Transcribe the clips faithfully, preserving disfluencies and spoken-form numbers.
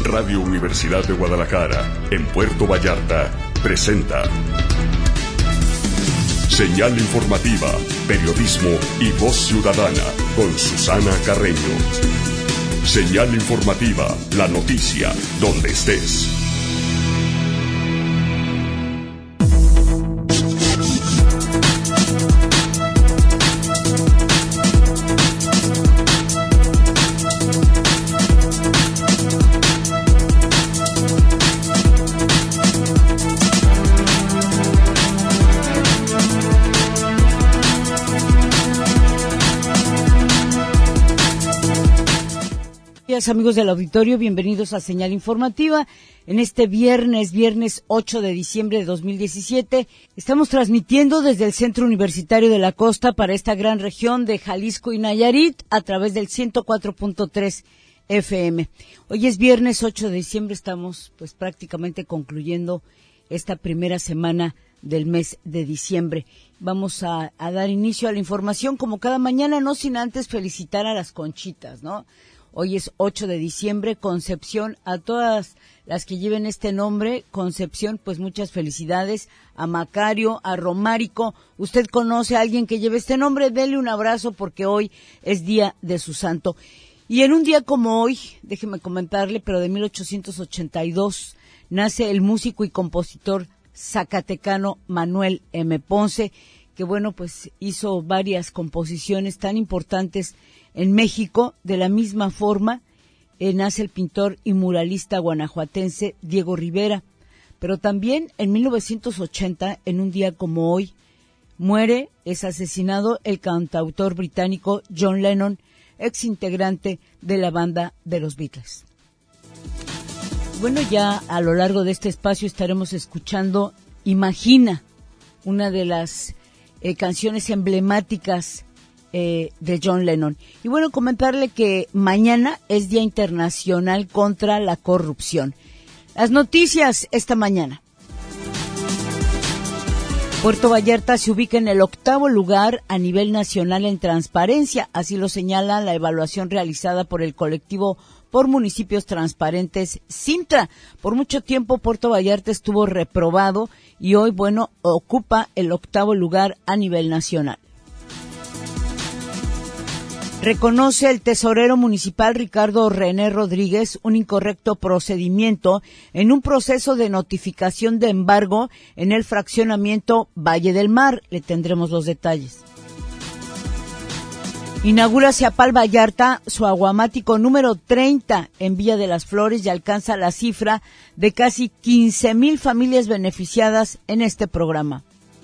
Radio Universidad de Guadalajara, en Puerto Vallarta, presenta Señal Informativa, Periodismo y Voz Ciudadana, con Susana Carreño. Señal Informativa, la noticia, donde estés. Amigos del auditorio, bienvenidos a Señal Informativa. En este viernes, viernes ocho de diciembre de dos mil diecisiete, estamos transmitiendo desde el Centro Universitario de la Costa para esta gran región de Jalisco y Nayarit a través del ciento cuatro punto tres F M. Hoy es viernes ocho de diciembre, estamos pues prácticamente concluyendo esta primera semana del mes de diciembre. Vamos a, a dar inicio a la información como cada mañana, no sin antes felicitar a las Conchitas, ¿no? Hoy es ocho de diciembre, Concepción, a todas las que lleven este nombre, Concepción, pues muchas felicidades, a Macario, a Romárico. Usted conoce a alguien que lleve este nombre, dele un abrazo porque hoy es día de su santo. Y en un día como hoy, déjeme comentarle, pero de mil ochocientos ochenta y dos, nace el músico y compositor zacatecano Manuel M. Ponce, que bueno, pues hizo varias composiciones tan importantes en México. De la misma forma, eh, nace el pintor y muralista guanajuatense Diego Rivera. Pero también en mil novecientos ochenta, en un día como hoy, muere, es asesinado el cantautor británico John Lennon, ex integrante de la banda de los Beatles. Bueno, ya a lo largo de este espacio estaremos escuchando Imagina, una de las eh, canciones emblemáticas Eh, de John Lennon. Y bueno, comentarle que mañana es Día Internacional contra la Corrupción. Las noticias esta mañana. Puerto Vallarta se ubica en el octavo lugar a nivel nacional en transparencia, así lo señala la evaluación realizada por el colectivo por municipios transparentes Sintra. Por mucho tiempo Puerto Vallarta estuvo reprobado y hoy, bueno, ocupa el octavo lugar a nivel nacional. Reconoce el tesorero municipal Ricardo René Rodríguez un incorrecto procedimiento en un proceso de notificación de embargo en el fraccionamiento Valle del Mar. Le tendremos los detalles. Inaugura Ciapal Vallarta su aguamático número treinta en Villa de las Flores y alcanza la cifra de casi quince mil familias beneficiadas en este programa.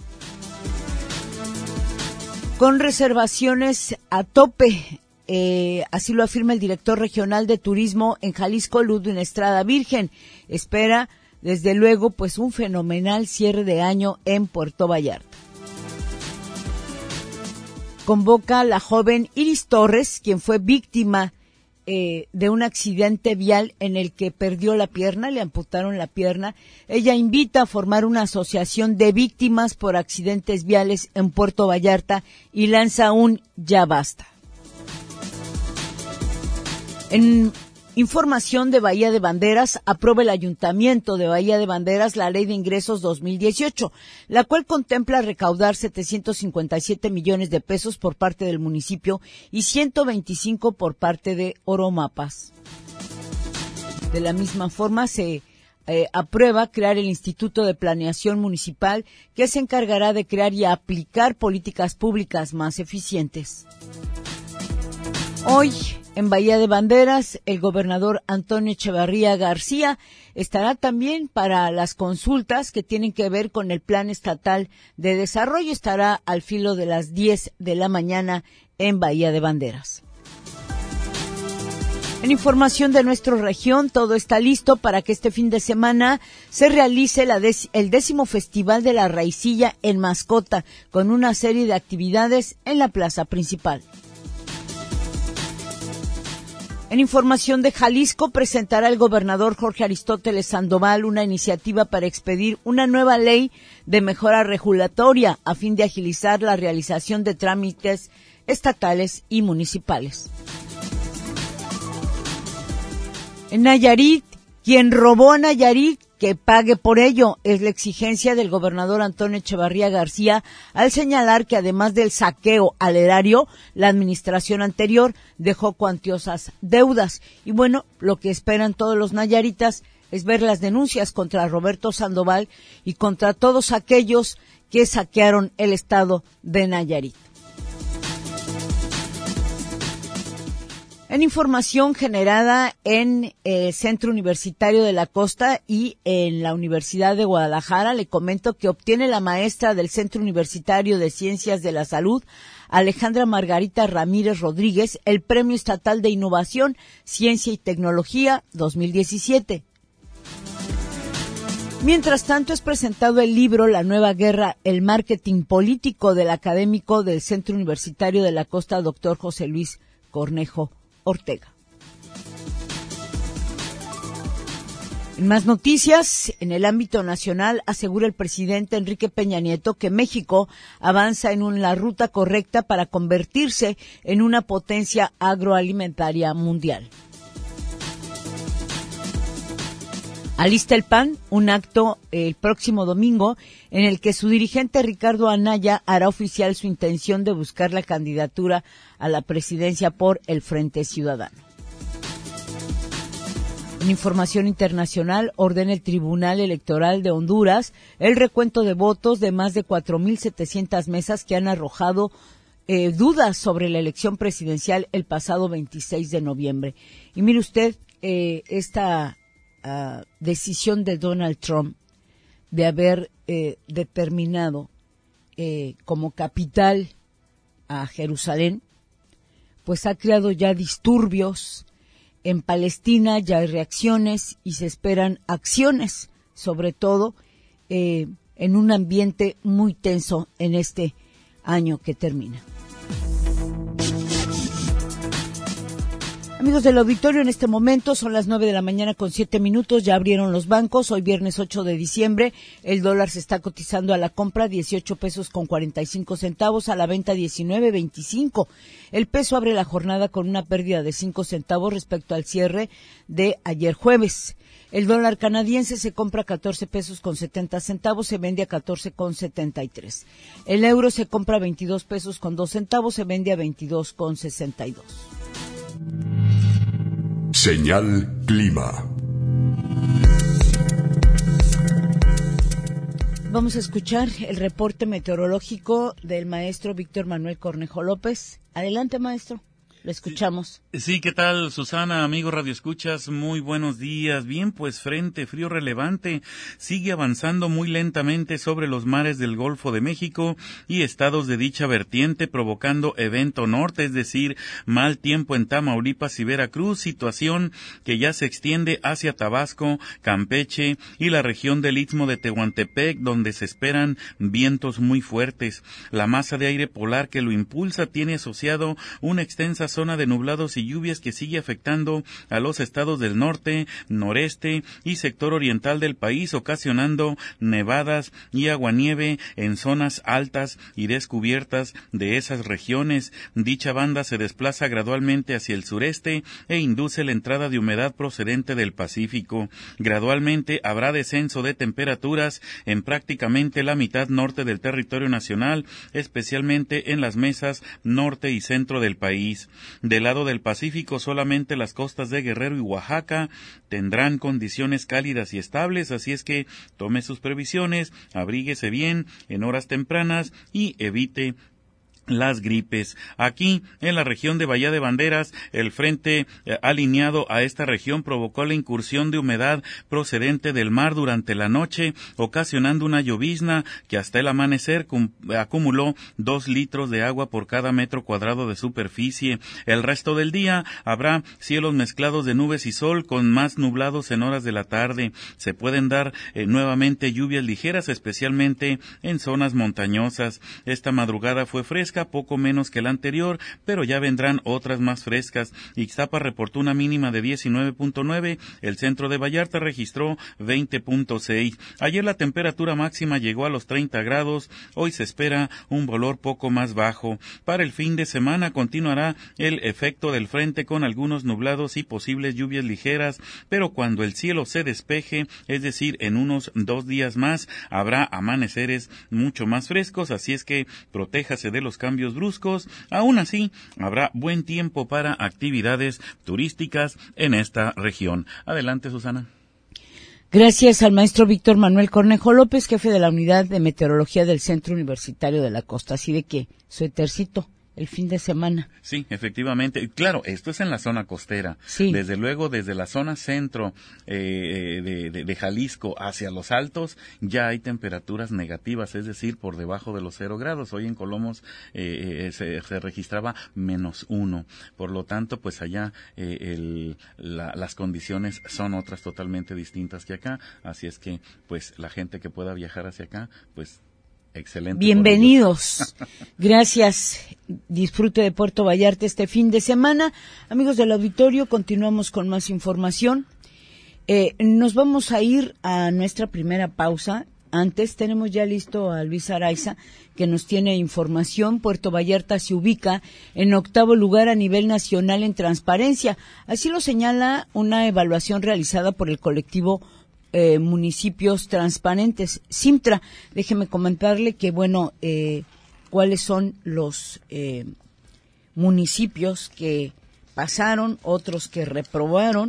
Con reservaciones a tope, eh, así lo afirma el director regional de turismo en Jalisco, Ludwin Estrada Virgen. Espera, desde luego, pues un fenomenal cierre de año en Puerto Vallarta. Convoca a la joven Iris Torres, quien fue víctima eh, de un accidente vial en el que perdió la pierna, le amputaron la pierna. Ella invita a formar una asociación de víctimas por accidentes viales en Puerto Vallarta y lanza un ya basta. En información de Bahía de Banderas, aprueba el Ayuntamiento de Bahía de Banderas la Ley de Ingresos dos mil dieciocho, la cual contempla recaudar setecientos cincuenta y siete millones de pesos por parte del municipio y ciento veinticinco por parte de Oromapas. De la misma forma, se eh, aprueba crear el Instituto de Planeación Municipal, que se encargará de crear y aplicar políticas públicas más eficientes. Hoy, en Bahía de Banderas, el gobernador Antonio Echevarría García estará también para las consultas que tienen que ver con el Plan Estatal de Desarrollo. Estará al filo de las diez de la mañana en Bahía de Banderas. En información de nuestra región, todo está listo para que este fin de semana se realice la dec- el décimo Festival de la Raicilla en Mascota, con una serie de actividades en la plaza principal. En información de Jalisco, presentará el gobernador Jorge Aristóteles Sandoval una iniciativa para expedir una nueva ley de mejora regulatoria a fin de agilizar la realización de trámites estatales y municipales. En Nayarit, Quien robó a Nayarit, que pague por ello, es la exigencia del gobernador Antonio Echevarría García, al señalar que además del saqueo al erario, la administración anterior dejó cuantiosas deudas. Y bueno, lo que esperan todos los nayaritas es ver las denuncias contra Roberto Sandoval y contra todos aquellos que saquearon el estado de Nayarit. En información generada en el Centro Universitario de la Costa y en la Universidad de Guadalajara, le comento que obtiene la maestra del Centro Universitario de Ciencias de la Salud, Alejandra Margarita Ramírez Rodríguez, el Premio Estatal de Innovación, Ciencia y Tecnología dos mil diecisiete. Mientras tanto, es presentado el libro La Nueva Guerra, el marketing político del académico del Centro Universitario de la Costa, doctor José Luis Cornejo Ortega. En más noticias, en el ámbito nacional, asegura el presidente Enrique Peña Nieto que México avanza en una ruta correcta para convertirse en una potencia agroalimentaria mundial. Alista el P A N un acto el próximo domingo en el que su dirigente Ricardo Anaya hará oficial su intención de buscar la candidatura a la presidencia por el Frente Ciudadano. En información internacional, ordena el Tribunal Electoral de Honduras el recuento de votos de más de cuatro mil setecientas mesas que han arrojado eh, dudas sobre la elección presidencial el pasado veintiséis de noviembre. Y mire usted, eh, esta Uh, decisión de Donald Trump de haber eh, determinado eh, como capital a Jerusalén, pues ha creado ya disturbios en Palestina, ya hay reacciones y se esperan acciones, sobre todo eh, en un ambiente muy tenso en este año que termina. Amigos del auditorio, en este momento son las nueve de la mañana con siete minutos, ya abrieron los bancos, hoy viernes ocho de diciembre, el dólar se está cotizando a la compra dieciocho pesos con cuarenta y cinco centavos, a la venta diecinueve veinticinco. El peso abre la jornada con una pérdida de cinco centavos respecto al cierre de ayer jueves. El dólar canadiense se compra a catorce pesos con setenta centavos, se vende a catorce con setenta y tres. El euro se compra a veintidós pesos con dos centavos, se vende a veintidós con sesenta y dos. Señal Clima. Vamos a escuchar el reporte meteorológico del maestro Víctor Manuel Cornejo López. Adelante, maestro. Lo escuchamos. Sí, ¿qué tal, Susana? Amigo Radio Escuchas, muy buenos días. Bien, pues frente frío relevante sigue avanzando muy lentamente sobre los mares del Golfo de México y estados de dicha vertiente, provocando evento norte, es decir, mal tiempo en Tamaulipas y Veracruz, situación que ya se extiende hacia Tabasco, Campeche y la región del Istmo de Tehuantepec, donde se esperan vientos muy fuertes. La masa de aire polar que lo impulsa tiene asociado una extensa zona de nublados y lluvias que sigue afectando a los estados del norte, noreste y sector oriental del país, ocasionando nevadas y aguanieve en zonas altas y descubiertas de esas regiones. Dicha banda se desplaza gradualmente hacia el sureste e induce la entrada de humedad procedente del Pacífico. Gradualmente habrá descenso de temperaturas en prácticamente la mitad norte del territorio nacional, especialmente en las mesas norte y centro del país. Del lado del Pacífico, solamente las costas de Guerrero y Oaxaca tendrán condiciones cálidas y estables, así es que tome sus previsiones, abríguese bien en horas tempranas y evite las gripes. Aquí, en la región de Bahía de Banderas, el frente eh, alineado a esta región provocó la incursión de humedad procedente del mar durante la noche, ocasionando una llovizna que hasta el amanecer cum- acumuló dos litros de agua por cada metro cuadrado de superficie. El resto del día habrá cielos mezclados de nubes y sol, con más nublados en horas de la tarde. Se pueden dar eh, nuevamente lluvias ligeras, especialmente en zonas montañosas. Esta madrugada fue fresca, fresca, poco menos que la anterior, pero ya vendrán otras más frescas. Ixtapa reportó una mínima de diecinueve punto nueve, el centro de Vallarta registró veinte punto seis. Ayer la temperatura máxima llegó a los treinta grados, hoy se espera un valor poco más bajo. Para el fin de semana continuará el efecto del frente con algunos nublados y posibles lluvias ligeras, pero cuando el cielo se despeje, es decir, en unos dos días más, habrá amaneceres mucho más frescos, así es que protéjase de los cambios bruscos. Aún así, habrá buen tiempo para actividades turísticas en esta región. Adelante, Susana. Gracias al maestro Víctor Manuel Cornejo López, jefe de la Unidad de Meteorología del Centro Universitario de la Costa. Así de que, suétercito, el fin de semana. Sí, efectivamente. Claro, esto es en la zona costera. Sí. Desde luego, desde la zona centro eh, de, de, de Jalisco hacia los altos, ya hay temperaturas negativas, es decir, por debajo de los cero grados. Hoy en Colomos eh, se, se registraba menos uno. Por lo tanto, pues allá eh, el, la, las condiciones son otras totalmente distintas que acá. Así es que, pues, la gente que pueda viajar hacia acá, pues, excelente. Bienvenidos. Gracias. Disfrute de Puerto Vallarta este fin de semana. Amigos del auditorio, continuamos con más información. Eh, nos vamos a ir a nuestra primera pausa. Antes tenemos ya listo a Luis Araiza, que nos tiene información. Puerto Vallarta se ubica en octavo lugar a nivel nacional en transparencia. Así lo señala una evaluación realizada por el colectivo Eh, municipios transparentes, Simtra. Déjeme comentarle que, bueno, eh, cuáles son los eh, municipios que pasaron, otros que reprobaron.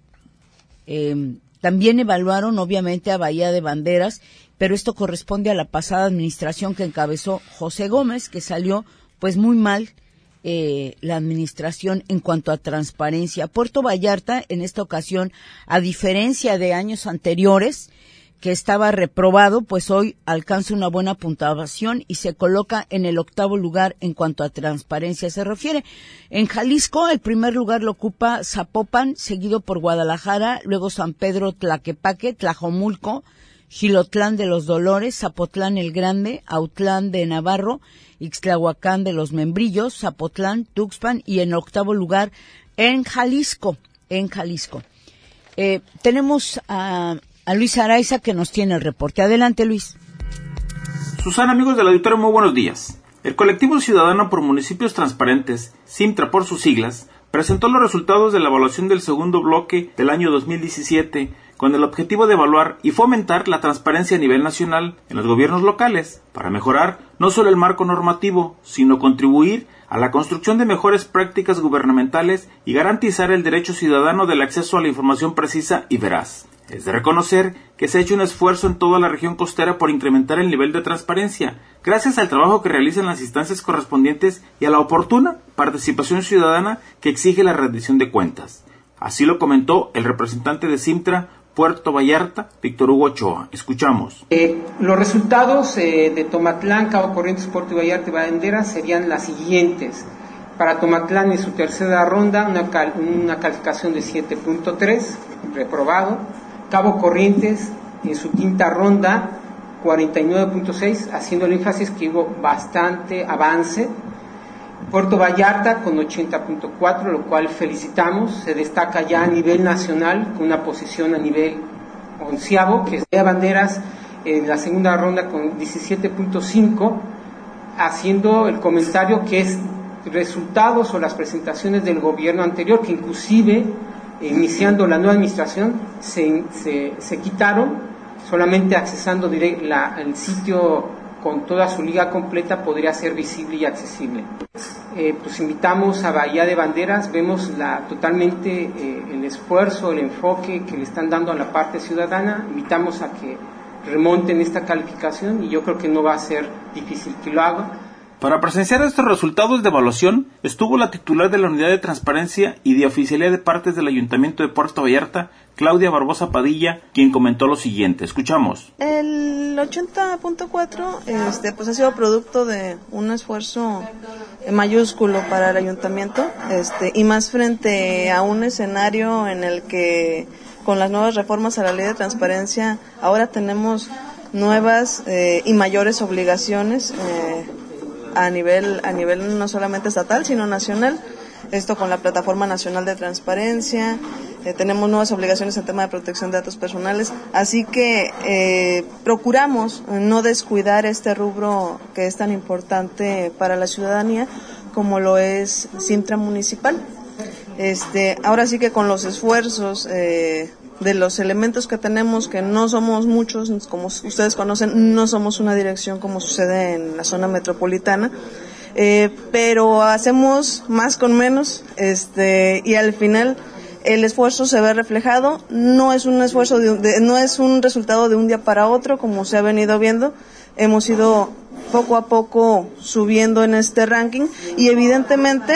Eh, también evaluaron, obviamente, a Bahía de Banderas, pero esto corresponde a la pasada administración que encabezó José Gómez, que salió, pues, muy mal Eh, la administración en cuanto a transparencia. Puerto Vallarta, en esta ocasión, a diferencia de años anteriores, que estaba reprobado, pues hoy alcanza una buena puntuación y se coloca en el octavo lugar en cuanto a transparencia se refiere. En Jalisco, el primer lugar lo ocupa Zapopan, seguido por Guadalajara, luego San Pedro Tlaquepaque, Tlajomulco, Xilotlán de los Dolores, Zapotlán el Grande, Autlán de Navarro, Ixtlahuacán de los Membrillos, Zapotlán, Tuxpan y en octavo lugar en Jalisco, en Jalisco. Eh, tenemos a, a Luis Araiza que nos tiene el reporte. Adelante, Luis. Susana, amigos del auditorio, muy buenos días. El colectivo ciudadano por municipios transparentes, Simtra por sus siglas, presentó los resultados de la evaluación del segundo bloque del año dos mil diecisiete, con el objetivo de evaluar y fomentar la transparencia a nivel nacional en los gobiernos locales, para mejorar no solo el marco normativo, sino contribuir a la construcción de mejores prácticas gubernamentales y garantizar el derecho ciudadano del acceso a la información precisa y veraz. Es de reconocer que se ha hecho un esfuerzo en toda la región costera por incrementar el nivel de transparencia, gracias al trabajo que realizan las instancias correspondientes y a la oportuna participación ciudadana que exige la rendición de cuentas. Así lo comentó el representante de Simtra, Puerto Vallarta, Víctor Hugo Ochoa. Escuchamos. Eh, los resultados eh, de Tomatlán, Cabo Corrientes, Puerto Vallarta y Banderas serían las siguientes. Para Tomatlán en su tercera ronda, una, cal, una calificación de siete punto tres, reprobado. Cabo Corrientes en su quinta ronda, cuarenta y nueve punto seis, haciendo el énfasis que hubo bastante avance. Puerto Vallarta con ochenta punto cuatro, lo cual felicitamos, se destaca ya a nivel nacional con una posición a nivel onceavo, que es de Banderas en la segunda ronda con diecisiete punto cinco, haciendo el comentario que es resultados o las presentaciones del gobierno anterior, que inclusive iniciando la nueva administración se, se, se quitaron, solamente accesando direct, la, el sitio con toda su liga completa podría ser visible y accesible. Eh, pues invitamos a Bahía de Banderas, vemos la, totalmente eh, el esfuerzo, el enfoque que le están dando a la parte ciudadana, invitamos a que remonten esta calificación y yo creo que no va a ser difícil que lo haga. Para presenciar estos resultados de evaluación estuvo la titular de la Unidad de Transparencia y de Oficialía de Partes del Ayuntamiento de Puerto Vallarta, Claudia Barbosa Padilla, quien comentó lo siguiente. Escuchamos. El ochenta punto cuatro este, pues ha sido producto de un esfuerzo mayúsculo para el ayuntamiento, este, y más frente a un escenario en el que con las nuevas reformas a la Ley de Transparencia ahora tenemos nuevas eh, y mayores obligaciones eh, a nivel, a nivel no solamente estatal, sino nacional. Esto con la Plataforma Nacional de Transparencia, eh, tenemos nuevas obligaciones en tema de protección de datos personales, así que eh, procuramos no descuidar este rubro que es tan importante para la ciudadanía como lo es Cintra Municipal. Este, ahora sí que con los esfuerzos eh, de los elementos que tenemos, que no somos muchos, como ustedes conocen, no somos una dirección como sucede en la zona metropolitana, Eh, pero hacemos más con menos, este, y al final el esfuerzo se ve reflejado. No es un esfuerzo de, de, no es un resultado de un día para otro, como se ha venido viendo. Hemos ido poco a poco subiendo en este ranking y evidentemente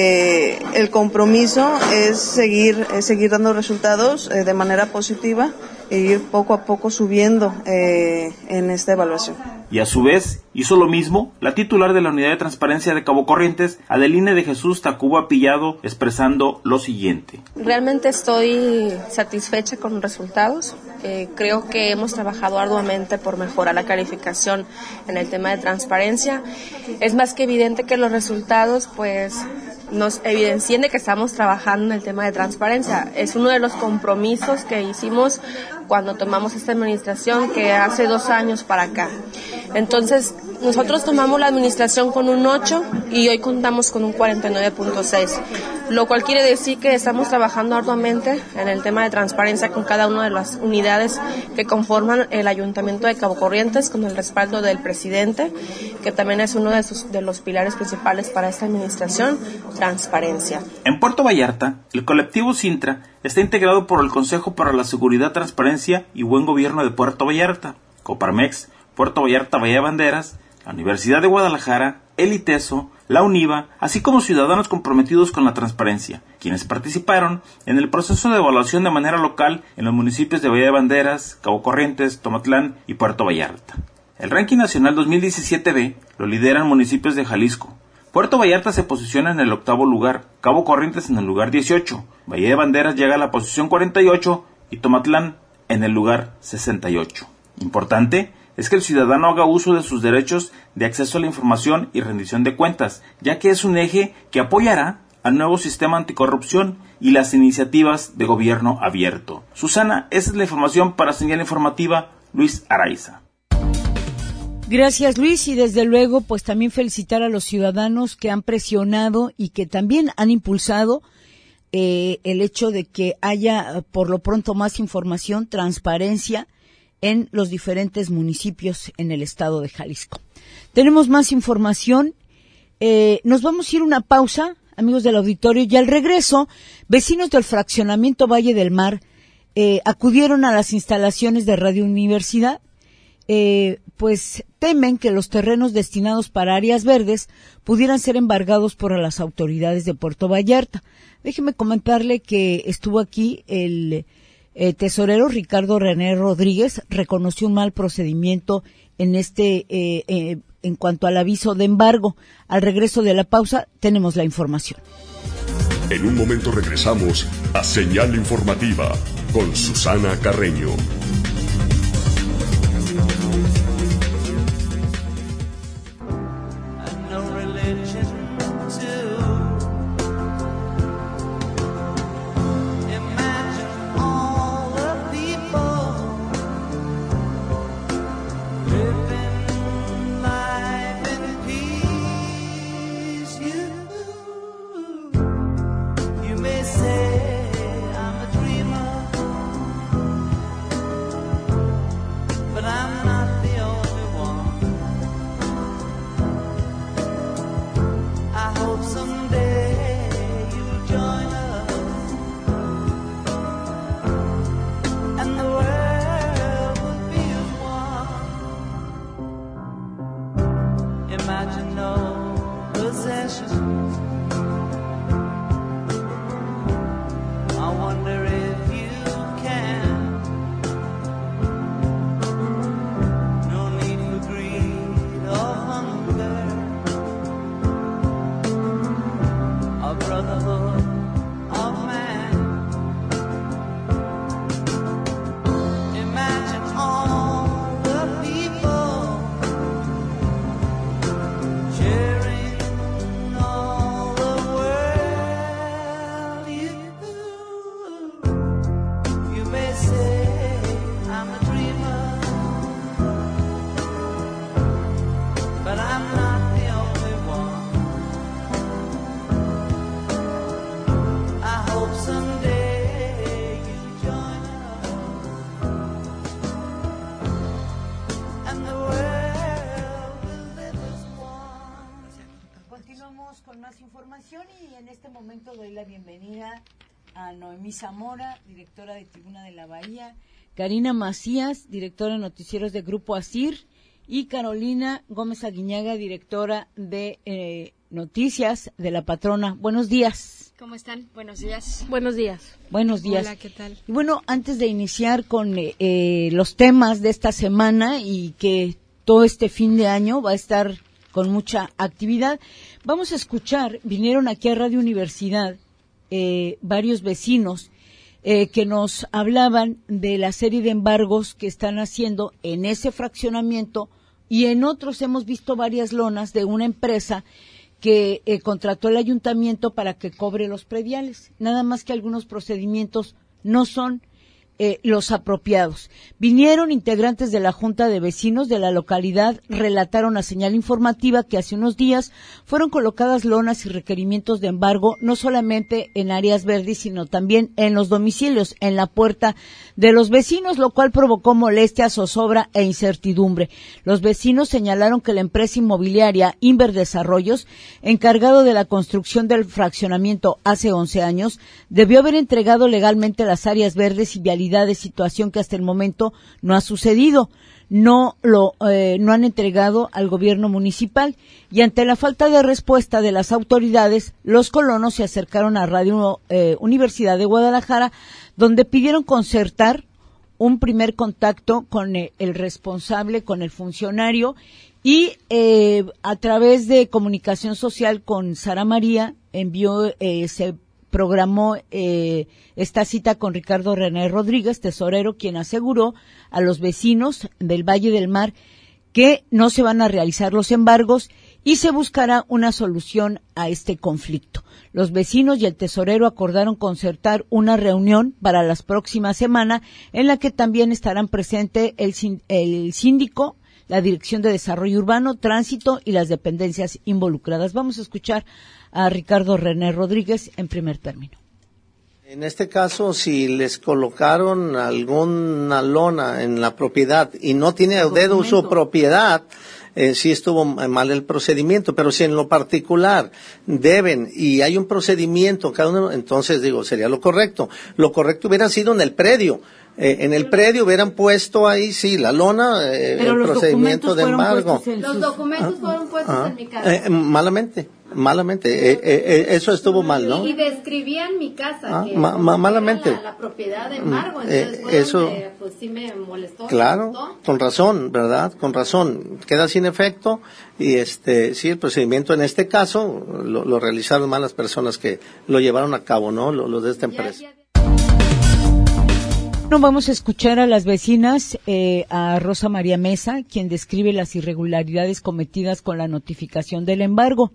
eh, el compromiso es seguir, es seguir dando resultados eh, de manera positiva e ir poco a poco subiendo eh, en esta evaluación. Y a su vez, hizo lo mismo la titular de la Unidad de Transparencia de Cabo Corrientes, Adeline de Jesús Tacuba Pillado, expresando lo siguiente. Realmente estoy satisfecha con los resultados. Eh, creo que hemos trabajado arduamente por mejorar la calificación en el tema de transparencia. Es más que evidente que los resultados, pues, nos evidencian de que estamos trabajando en el tema de transparencia. Es uno de los compromisos que hicimos cuando tomamos esta administración, que hace dos años para acá. Entonces, nosotros tomamos la administración con un ocho y hoy contamos con un cuarenta y nueve punto seis, lo cual quiere decir que estamos trabajando arduamente en el tema de transparencia con cada una de las unidades que conforman el Ayuntamiento de Cabo Corrientes, con el respaldo del presidente, que también es uno de, sus, de los pilares principales para esta administración, transparencia. En Puerto Vallarta, el colectivo Cintra está integrado por el Consejo para la Seguridad, Transparencia y Buen Gobierno de Puerto Vallarta, Coparmex, Puerto Vallarta Bahía de Banderas, la Universidad de Guadalajara, el ITESO, la UNIVA, así como ciudadanos comprometidos con la transparencia, quienes participaron en el proceso de evaluación de manera local en los municipios de Bahía de Banderas, Cabo Corrientes, Tomatlán y Puerto Vallarta. El ranking nacional dos mil diecisiete B lo lideran municipios de Jalisco. Puerto Vallarta se posiciona en el octavo lugar, Cabo Corrientes en el lugar dieciocho, Bahía de Banderas llega a la posición cuarenta y ocho y Tomatlán en el lugar sesenta y ocho. Importante es que el ciudadano haga uso de sus derechos de acceso a la información y rendición de cuentas, ya que es un eje que apoyará al nuevo sistema anticorrupción y las iniciativas de gobierno abierto. Susana, esa es la información para Señal Informativa, Luis Araiza. Gracias, Luis, y desde luego pues también felicitar a los ciudadanos que han presionado y que también han impulsado eh, el hecho de que haya por lo pronto más información, transparencia en los diferentes municipios en el estado de Jalisco. Tenemos más información, eh, nos vamos a ir a una pausa, amigos del auditorio, y al regreso, vecinos del fraccionamiento Valle del Mar eh, acudieron a las instalaciones de Radio Universidad, eh, pues temen que los terrenos destinados para áreas verdes pudieran ser embargados por las autoridades de Puerto Vallarta. Déjeme comentarle que estuvo aquí el Eh, tesorero Ricardo René Rodríguez, reconoció un mal procedimiento en este eh, eh, en cuanto al aviso de embargo. Al regreso de la pausa tenemos la información. En un momento regresamos a Señal Informativa con Susana Carreño. más información y en este momento doy la bienvenida a Noemí Zamora, directora de Tribuna de la Bahía, Karina Macías, directora de noticieros de Grupo ASIR, y Carolina Gómez Aguiñaga, directora de eh, Noticias de La Patrona. Buenos días. ¿Cómo están? Buenos días. Buenos días. Buenos días. Hola, ¿qué tal? Y bueno, antes de iniciar con eh, los temas de esta semana y que todo este fin de año va a estar con mucha actividad, vamos a escuchar, vinieron aquí a Radio Universidad eh, varios vecinos eh, que nos hablaban de la serie de embargos que están haciendo en ese fraccionamiento, y en otros hemos visto varias lonas de una empresa que eh, contrató el ayuntamiento para que cobre los prediales, nada más que algunos procedimientos no son eh, los apropiados. Vinieron integrantes de la Junta de Vecinos de la localidad, relataron a Señal Informativa que hace unos días fueron colocadas lonas y requerimientos de embargo, no solamente en áreas verdes, sino también en los domicilios, en la puerta de los vecinos, lo cual provocó molestia, zozobra e incertidumbre. Los vecinos señalaron que la empresa inmobiliaria Inver Desarrollos, encargado de la construcción del fraccionamiento hace once años, debió haber entregado legalmente las áreas verdes y vialidades, situación que hasta el momento no ha sucedido. No lo eh, no han entregado al gobierno municipal, y ante la falta de respuesta de las autoridades, los colonos se acercaron a Radio eh, Universidad de Guadalajara, donde pidieron concertar un primer contacto con eh, el responsable, con el funcionario, y eh, a través de comunicación social con Sara María envió eh, se programó eh, esta cita con Ricardo René Rodríguez, tesorero, quien aseguró a los vecinos del Valle del Mar que no se van a realizar los embargos y se buscará una solución a este conflicto. Los vecinos y el tesorero acordaron concertar una reunión para las próximas semanas, en la que también estarán presentes el, el síndico, la Dirección de Desarrollo Urbano, Tránsito y las dependencias involucradas. Vamos a escuchar a Ricardo René Rodríguez en primer término. En este caso, si les colocaron alguna lona en la propiedad y no tiene dedo su propiedad, eh, sí estuvo mal el procedimiento, pero si en lo particular deben y hay un procedimiento, cada uno, entonces digo, sería lo correcto. Lo correcto hubiera sido en el predio. Eh, en el predio hubieran puesto ahí, sí, la lona, eh, el procedimiento de embargo. Los documentos ah, fueron puestos ah, en mi casa. Eh, malamente, malamente. Eh, eh, eso estuvo mal, ¿no? Y describían mi casa. Ah, que ma, ma, malamente. La, la propiedad de embargo. Entonces, eh, bueno, eso, me, pues sí me molestó. Claro, me molestó. Con razón, ¿verdad? Con razón. Queda sin efecto y este, sí, el procedimiento en este caso lo, lo realizaron mal las personas que lo llevaron a cabo, ¿no? Los lo de esta empresa. Ya, ya. Bueno, vamos a escuchar a las vecinas, eh, a Rosa María Mesa, quien describe las irregularidades cometidas con la notificación del embargo.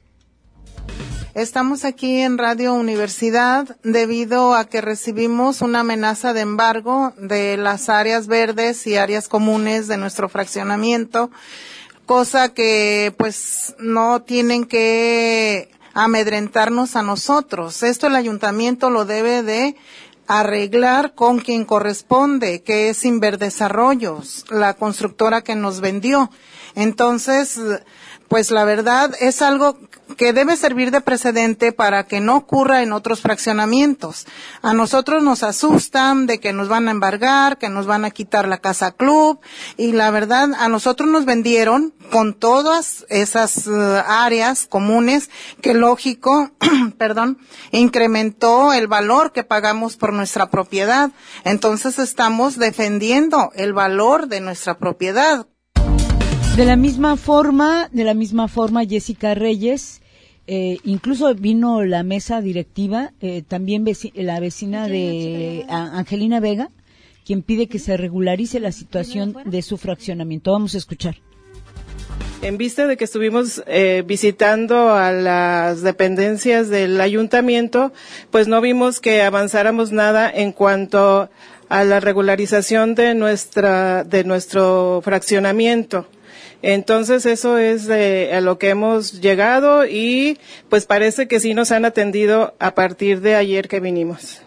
Estamos aquí en Radio Universidad debido a que recibimos una amenaza de embargo de las áreas verdes y áreas comunes de nuestro fraccionamiento, cosa que pues no tienen que amedrentarnos a nosotros. Esto el ayuntamiento lo debe de arreglar con quien corresponde, que es Inver Desarrollos, la constructora que nos vendió. Entonces, pues la verdad es algo que debe servir de precedente para que no ocurra en otros fraccionamientos. A nosotros nos asustan de que nos van a embargar, que nos van a quitar la casa club, y la verdad a nosotros nos vendieron con todas esas uh, áreas comunes que lógico, perdón, incrementó el valor que pagamos por nuestra propiedad. Entonces estamos defendiendo el valor de nuestra propiedad. De la misma forma, de la misma forma, Jessica Reyes, eh, incluso vino la mesa directiva, eh, también veci- la vecina de a, Angelina Vega, quien pide que se regularice la situación de su fraccionamiento. Vamos a escuchar. En vista de que estuvimos eh, visitando a las dependencias del ayuntamiento, pues no vimos que avanzáramos nada en cuanto a la regularización de nuestra de nuestro fraccionamiento. Entonces eso es de, a lo que hemos llegado y pues parece que sí nos han atendido a partir de ayer que vinimos.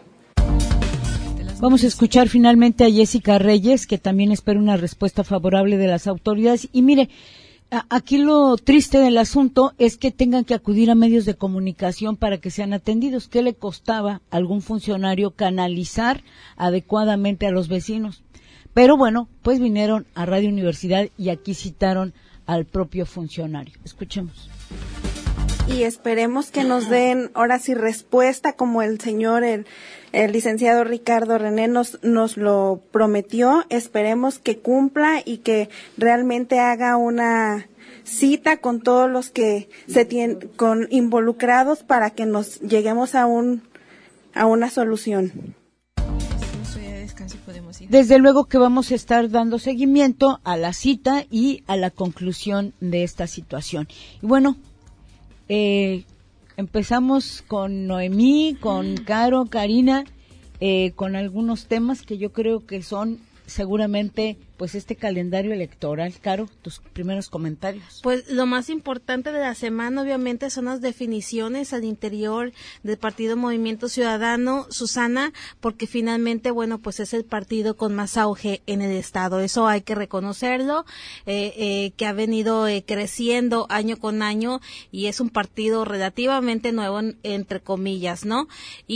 Vamos a escuchar finalmente a Jessica Reyes, que también espera una respuesta favorable de las autoridades. Y mire, Aquí lo triste del asunto es que tengan que acudir a medios de comunicación para que sean atendidos. ¿Qué le costaba a algún funcionario canalizar adecuadamente a los vecinos? Pero bueno, pues vinieron a Radio Universidad y aquí citaron al propio funcionario. Escuchemos. Y esperemos que nos den ahora sí respuesta como el señor, el, el licenciado Ricardo René nos, nos lo prometió. Esperemos que cumpla y que realmente haga una cita con todos los que se tienen, con involucrados para que nos lleguemos a un, a una solución. Desde luego que vamos a estar dando seguimiento a la cita y a la conclusión de esta situación. Y bueno, Eh, empezamos con Noemí, con Caro, Karina, eh, con algunos temas que yo creo que son seguramente pues este calendario electoral. Caro, tus primeros comentarios. Pues lo más importante de la semana obviamente son las definiciones al interior del Partido Movimiento Ciudadano, Susana, porque finalmente, bueno, pues es el partido con más auge en el estado, eso hay que reconocerlo, eh, eh, que ha venido eh, creciendo año con año y es un partido relativamente nuevo, en, entre comillas, ¿no?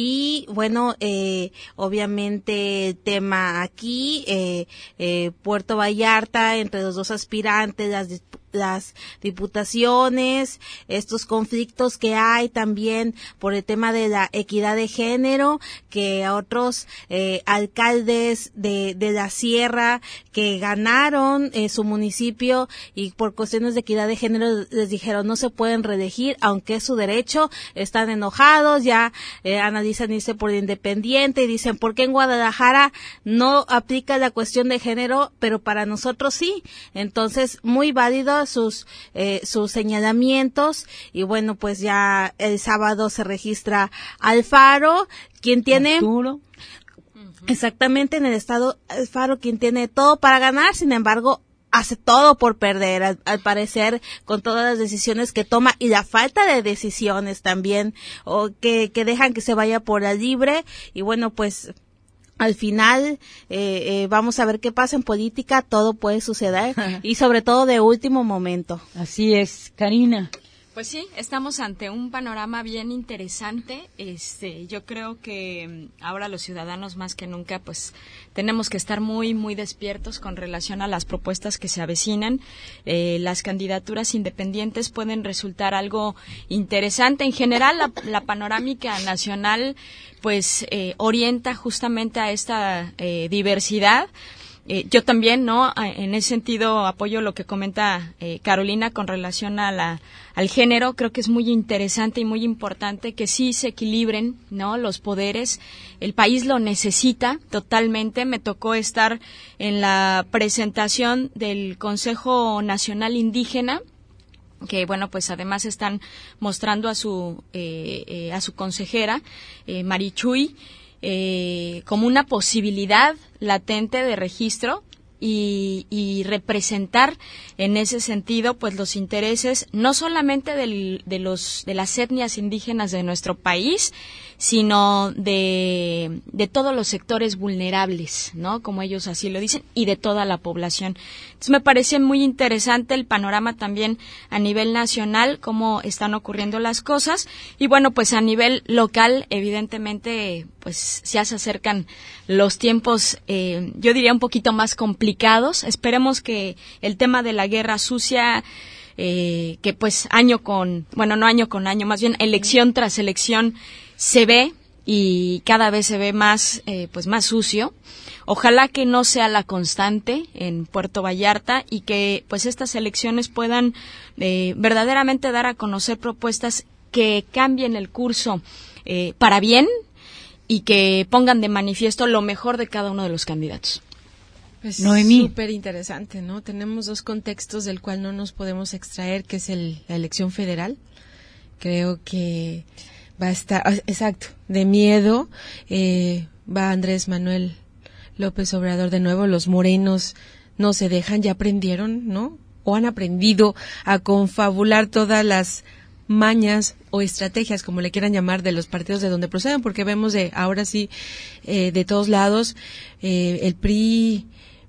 Y bueno, eh, obviamente tema aquí, eh, eh, Puerto Vallarta, entre los dos aspirantes, las, las diputaciones, estos conflictos que hay también por el tema de la equidad de género, que a otros eh, alcaldes de, de la sierra que ganaron eh, su municipio y por cuestiones de equidad de género les dijeron no se pueden reelegir, aunque es su derecho, están enojados, ya eh, analizan irse por el independiente y dicen, ¿por qué en Guadalajara no aplica la cuestión de género, pero para nosotros sí? Entonces, muy válido sus eh, sus señalamientos y bueno, pues ya el sábado se registra Alfaro, quien tiene Arturo. Exactamente, en el estado Alfaro, quien tiene todo para ganar, sin embargo hace todo por perder, al, al parecer, con todas las decisiones que toma y la falta de decisiones también, o que, que dejan que se vaya por la libre, y bueno, pues al final eh, eh, vamos a ver qué pasa en política, todo puede suceder y sobre todo de último momento. Así es, Karina. Pues sí, estamos ante un panorama bien interesante. Este, yo creo que ahora los ciudadanos más que nunca, pues, tenemos que estar muy, muy despiertos con relación a las propuestas que se avecinan. Eh, las candidaturas independientes pueden resultar algo interesante. En general, la, la panorámica nacional, pues, eh, orienta justamente a esta eh, diversidad. Eh, yo también, ¿no? En ese sentido apoyo lo que comenta eh, Carolina con relación a la, al género. Creo que es muy interesante y muy importante que sí se equilibren, ¿no? Los poderes. El país lo necesita totalmente. Me tocó estar en la presentación del Consejo Nacional Indígena, que bueno, pues además están mostrando a su eh, eh, a su consejera eh, Marichuy eh, como una posibilidad latente de registro y, y representar en ese sentido pues los intereses no solamente del, de los de las etnias indígenas de nuestro país, sino de, de todos los sectores vulnerables, ¿no? Como ellos así lo dicen, y de toda la población. Entonces me parece muy interesante el panorama también a nivel nacional, cómo están ocurriendo las cosas, y bueno, pues a nivel local, evidentemente, pues ya se acercan los tiempos, eh, yo diría un poquito más complicados. Esperemos que el tema de la guerra sucia, eh, que pues año con, bueno, no año con año, más bien elección tras elección, se ve y cada vez se ve más, eh, pues más sucio. Ojalá que no sea la constante en Puerto Vallarta y que pues estas elecciones puedan eh, verdaderamente dar a conocer propuestas que cambien el curso eh, para bien y que pongan de manifiesto lo mejor de cada uno de los candidatos. Pues Noemí. Súper interesante, ¿no? Tenemos dos contextos del cual no nos podemos extraer, que es el, la elección federal. Creo que va a estar, exacto, de miedo, eh, va Andrés Manuel López Obrador de nuevo, los morenos no se dejan, ya aprendieron, ¿no? O han aprendido a confabular todas las mañas o estrategias, como le quieran llamar, de los partidos de donde proceden, porque vemos de ahora sí, eh, de todos lados, eh, el P R I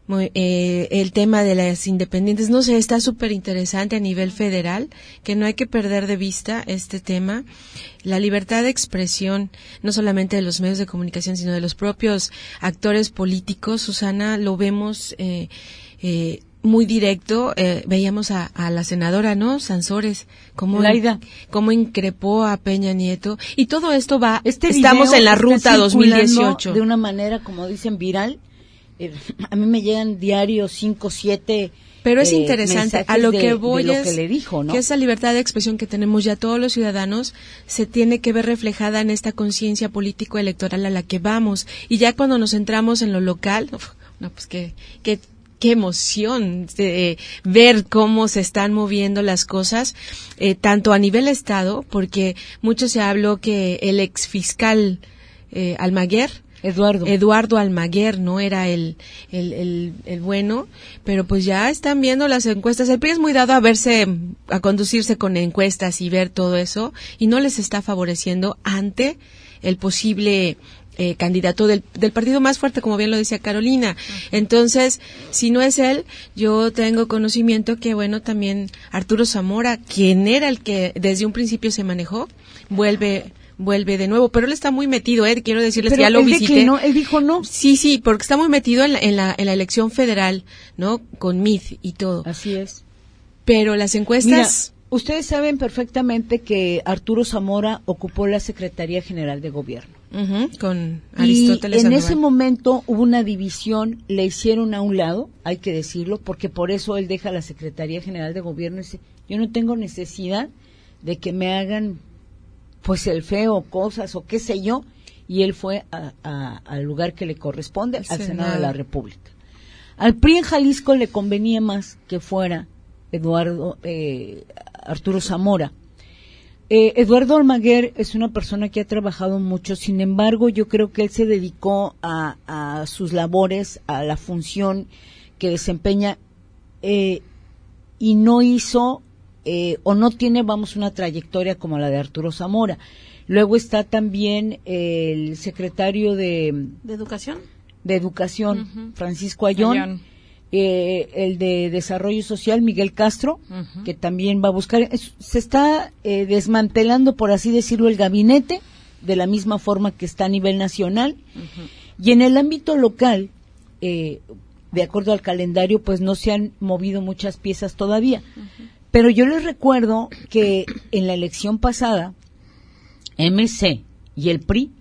muy, eh, el tema de las independientes, no sé, está súper interesante a nivel federal, que no hay que perder de vista este tema. La libertad de expresión, no solamente de los medios de comunicación, sino de los propios actores políticos, Susana, lo vemos eh, eh, muy directo. Eh, veíamos a, a la senadora, ¿no? Sansores, como, Laida. como increpó a Peña Nieto. Y todo esto va, este estamos en la ruta dos mil dieciocho. circulando de una manera, como dicen, viral. Eh, a mí me llegan diarios cinco, siete... Pero es eh, interesante, a lo de, que voy de lo es que, le dijo, ¿no? que esa libertad de expresión que tenemos ya todos los ciudadanos se tiene que ver reflejada en esta conciencia político-electoral a la que vamos. Y ya cuando nos centramos en lo local, uf, no, pues qué, qué, qué emoción de ver cómo se están moviendo las cosas, eh, tanto a nivel Estado, porque mucho se habló que el exfiscal eh, Almaguer, Eduardo. Eduardo Almaguer no era el, el, el, el bueno, pero pues ya están viendo las encuestas. El P R I es muy dado a verse, a conducirse con encuestas y ver todo eso, y no les está favoreciendo ante el posible eh, candidato del, del partido más fuerte, como bien lo decía Carolina. Entonces, si no es él, yo tengo conocimiento que, bueno, también Arturo Zamora, quien era el que desde un principio se manejó, vuelve... vuelve de nuevo, pero él está muy metido, eh, quiero decirles pero que ya lo él visité. Declinó, él dijo no. Sí, sí, porque está muy metido en la, en la, en la elección federal, ¿no? Con M I T y todo. Así es. Pero las encuestas... Mira, ustedes saben perfectamente que Arturo Zamora ocupó la Secretaría General de Gobierno. Uh-huh, con Aristóteles Y en Sandoval. ese momento hubo una división, le hicieron a un lado, hay que decirlo, porque por eso él deja la Secretaría General de Gobierno y dice, yo no tengo necesidad de que me hagan pues el feo, cosas o qué sé yo, y él fue a, a, al lugar que le corresponde, al Senado. Senado de la República. Al P R I en Jalisco le convenía más que fuera Eduardo eh, Arturo Zamora. Eh, Eduardo Almaguer es una persona que ha trabajado mucho, sin embargo yo creo que él se dedicó a, a sus labores, a la función que desempeña eh, y no hizo Eh, o no tiene, vamos, una trayectoria como la de Arturo Zamora. Luego está también eh, el secretario de... ¿De Educación? De Educación, uh-huh. Francisco Ayón. Ayón. Eh, el de Desarrollo Social, Miguel Castro, uh-huh. que también va a buscar... Es, se está eh, desmantelando, por así decirlo, el gabinete, de la misma forma que está a nivel nacional. Uh-huh. Y en el ámbito local, eh, de acuerdo al calendario, pues no se han movido muchas piezas todavía. Uh-huh. Pero yo les recuerdo que en la elección pasada, M C y el P R I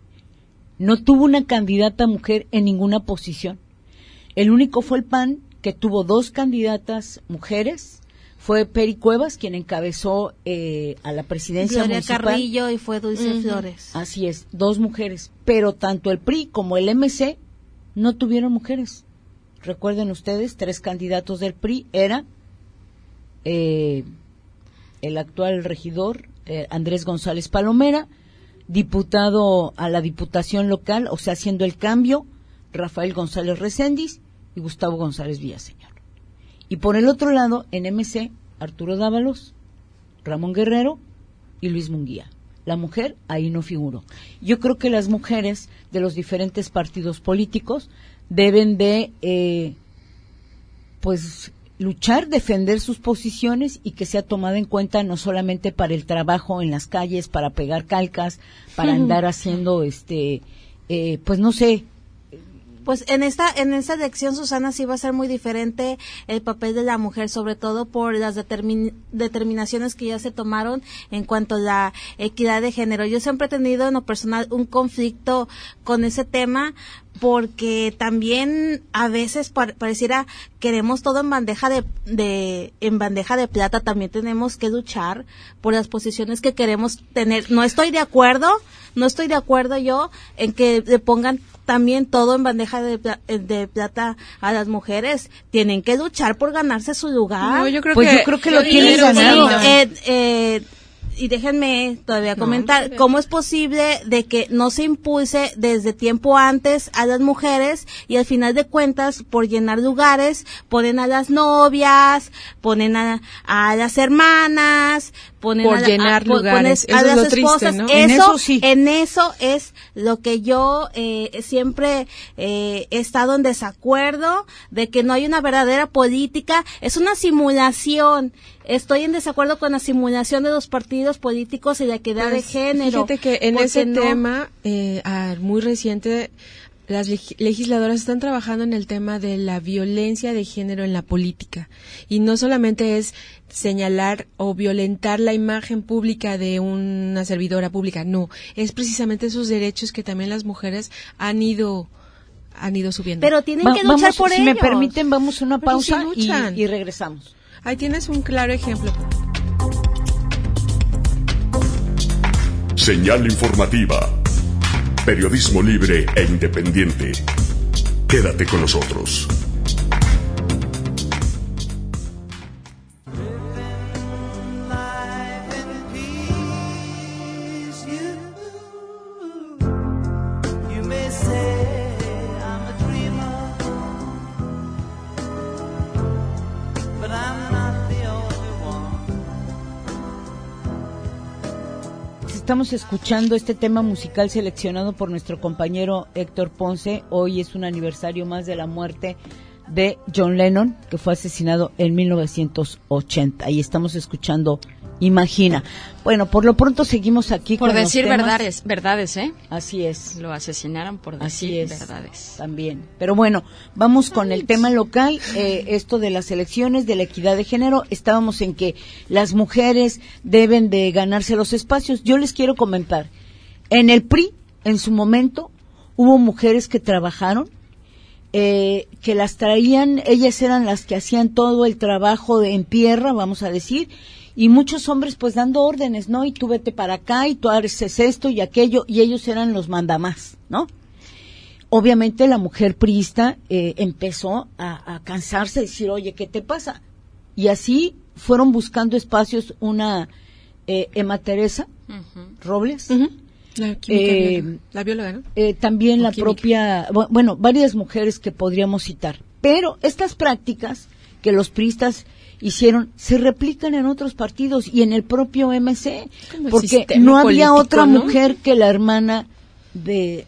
no tuvo una candidata mujer en ninguna posición. El único fue el P A N, que tuvo dos candidatas mujeres. Fue Peri Cuevas quien encabezó eh, a la presidencia Gloria municipal. Carrillo y fue Dulce uh-huh. Flores. Así es, dos mujeres. Pero tanto el P R I como el M C no tuvieron mujeres. Recuerden ustedes, tres candidatos del P R I era... Eh, el actual regidor eh, Andrés González Palomera, diputado a la diputación local, o sea, haciendo el cambio, Rafael González Recendis y Gustavo González Villaseñor. Y por el otro lado, en M C, Arturo Dávalos, Ramón Guerrero y Luis Munguía. La mujer ahí no figuró. Yo creo que las mujeres de los diferentes partidos políticos deben de, eh, pues, luchar, defender sus posiciones y que sea tomada en cuenta no solamente para el trabajo en las calles, para pegar calcas, para uh-huh. andar haciendo, este, eh, pues no sé. Pues en esta en esta elección, Susana, sí va a ser muy diferente el papel de la mujer, sobre todo por las determin, determinaciones que ya se tomaron en cuanto a la equidad de género. Yo siempre he tenido en lo personal un conflicto con ese tema, porque también a veces par, pareciera queremos todo en bandeja de, de en bandeja de plata. También tenemos que luchar por las posiciones que queremos tener. No estoy de acuerdo, no estoy de acuerdo yo en que le pongan también todo en bandeja de, de plata a las mujeres. Tienen que luchar por ganarse su lugar. No, yo creo pues que, yo creo que lo tienen ganado. Eh, eh, y déjenme todavía comentar no, cómo es posible de que no se impulse desde tiempo antes a las mujeres y al final de cuentas, por llenar lugares, ponen a las novias, ponen a, a las hermanas, ponen por a, llenar a, lugares. Pones eso a es las lo triste, esposas. ¿no? Eso, en eso sí. En eso es lo que yo eh, siempre eh, he estado en desacuerdo, de que no hay una verdadera política, es una simulación. Estoy en desacuerdo con la simulación de los partidos políticos y la equidad Pues, de género. Fíjate que en ese no? tema, eh, ah, muy reciente, las leg- legisladoras están trabajando en el tema de la violencia de género en la política. Y no solamente es señalar o violentar la imagen pública de una servidora pública, no, es precisamente esos derechos que también las mujeres han ido han ido subiendo. Pero tienen Va- que luchar vamos, por si ellos. me permiten, vamos a una Pero pausa sí y, luchan. y regresamos. Ahí tienes un claro ejemplo. Señal informativa. Periodismo libre e independiente. Quédate con nosotros. Estamos escuchando este tema musical seleccionado por nuestro compañero Héctor Ponce. Hoy es un aniversario más de la muerte de John Lennon, que fue asesinado en mil novecientos ochenta. Y estamos escuchando Imagina. Bueno, por lo pronto seguimos aquí por con decir los temas. verdades, verdades, ¿eh? Así es. Lo asesinaron por Así decir es, verdades. también. Pero bueno, vamos con el tema local, eh, esto de las elecciones, de la equidad de género. Estábamos en que las mujeres deben de ganarse los espacios. Yo les quiero comentar, en el P R I, en su momento, hubo mujeres que trabajaron, eh, que las traían, ellas eran las que hacían todo el trabajo de, en tierra, vamos a decir, y muchos hombres pues dando órdenes, ¿no? Y tú vete para acá y tú haces esto y aquello, y ellos eran los mandamás, ¿no? Obviamente la mujer priista eh, empezó a, a cansarse de decir, oye, ¿qué te pasa? Y así fueron buscando espacios una eh, Emma Teresa uh-huh. Robles, uh-huh. la, química, eh, bióloga. la bióloga, ¿no? Eh, también o la química. propia, bueno, varias mujeres que podríamos citar. Pero estas prácticas que los priistas hicieron se replican en otros partidos y en el propio M C, porque no había político, otra ¿no? mujer que la hermana de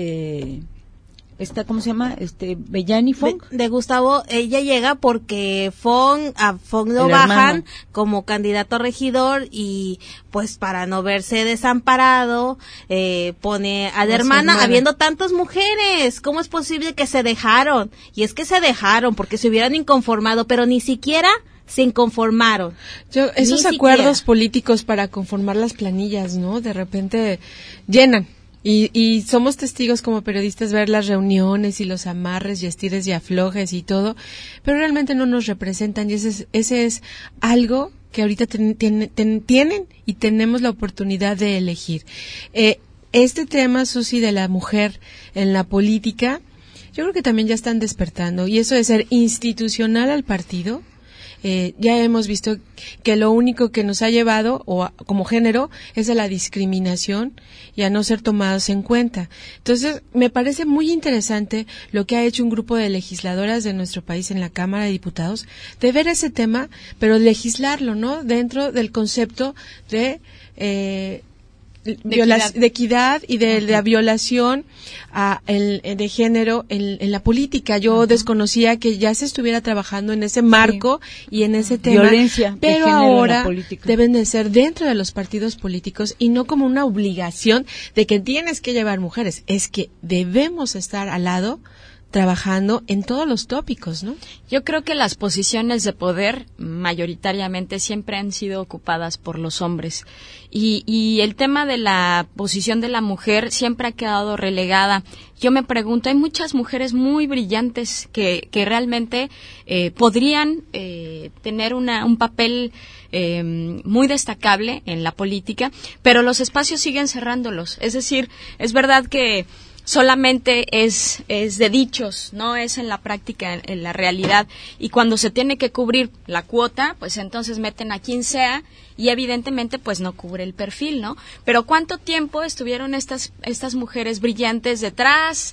de esta, ¿cómo se llama? Este Bellani Fong. De, de Gustavo, ella llega porque Fong, a Fong lo El bajan hermano. como candidato a regidor y pues para no verse desamparado, eh, pone a la hermana, hermana, habiendo tantas mujeres, ¿cómo es posible que se dejaron? Y es que se dejaron porque se hubieran inconformado, pero ni siquiera se inconformaron. Yo, esos Ni acuerdos siquiera. políticos para conformar las planillas, ¿no? De repente llenan. Y, y somos testigos como periodistas ver las reuniones y los amarres y estires y aflojes y todo, pero realmente no nos representan y ese es, ese es algo que ahorita ten, ten, ten, tienen y tenemos la oportunidad de elegir. Eh, este tema, Susi, de la mujer en la política, yo creo que también ya están despertando y eso de ser institucional al partido. Eh, ya hemos visto que lo único que nos ha llevado, o a, como género, es a la discriminación y a no ser tomados en cuenta. Entonces, me parece muy interesante lo que ha hecho un grupo de legisladoras de nuestro país en la Cámara de Diputados, de ver ese tema, pero legislarlo, ¿no? Dentro del concepto de... Eh, De, viola- equidad. de equidad y de, de la violación a el, de género en, en la política. Yo uh-huh. desconocía que ya se estuviera trabajando en ese marco sí. y en ese tema. Violencia pero de género ahora en la política. Deben de ser dentro de los partidos políticos y no como una obligación de que tienes que llevar mujeres. Es que debemos estar al lado trabajando en todos los tópicos, ¿no? Yo creo que las posiciones de poder mayoritariamente siempre han sido ocupadas por los hombres y, y el tema de la posición de la mujer siempre ha quedado relegada. Yo me pregunto, hay muchas mujeres muy brillantes que, que realmente eh, podrían eh, tener una, un papel eh, muy destacable en la política, pero los espacios siguen cerrándolos. Es decir, es verdad que solamente es, es de dichos, no es en la práctica, en, en la realidad. Y cuando se tiene que cubrir la cuota, pues entonces meten a quien sea y evidentemente pues no cubre el perfil, ¿no? Pero ¿cuánto tiempo estuvieron estas, estas mujeres brillantes detrás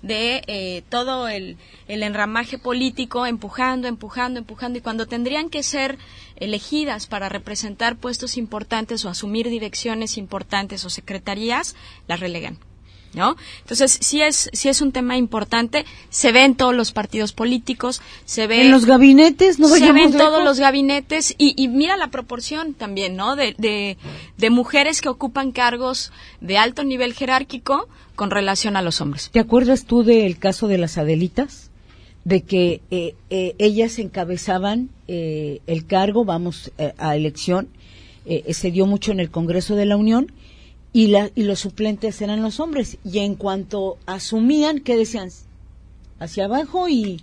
de eh, todo el, el enramaje político empujando, empujando, empujando, y cuando tendrían que ser elegidas para representar puestos importantes o asumir direcciones importantes o secretarías, las relegan, ¿no? Entonces, sí es sí es un tema importante, se ve en todos los partidos políticos, se ve en los gabinetes, no se ve en lejos. todos los gabinetes y, y mira la proporción también, ¿no? De, de de mujeres que ocupan cargos de alto nivel jerárquico con relación a los hombres. ¿Te acuerdas tú del caso de las Adelitas? De que eh, eh, ellas encabezaban eh, el cargo, vamos eh, a elección, eh, se dio mucho en el Congreso de la Unión, y, la, y los suplentes eran los hombres, y en cuanto asumían, ¿qué decían? Hacia abajo, y,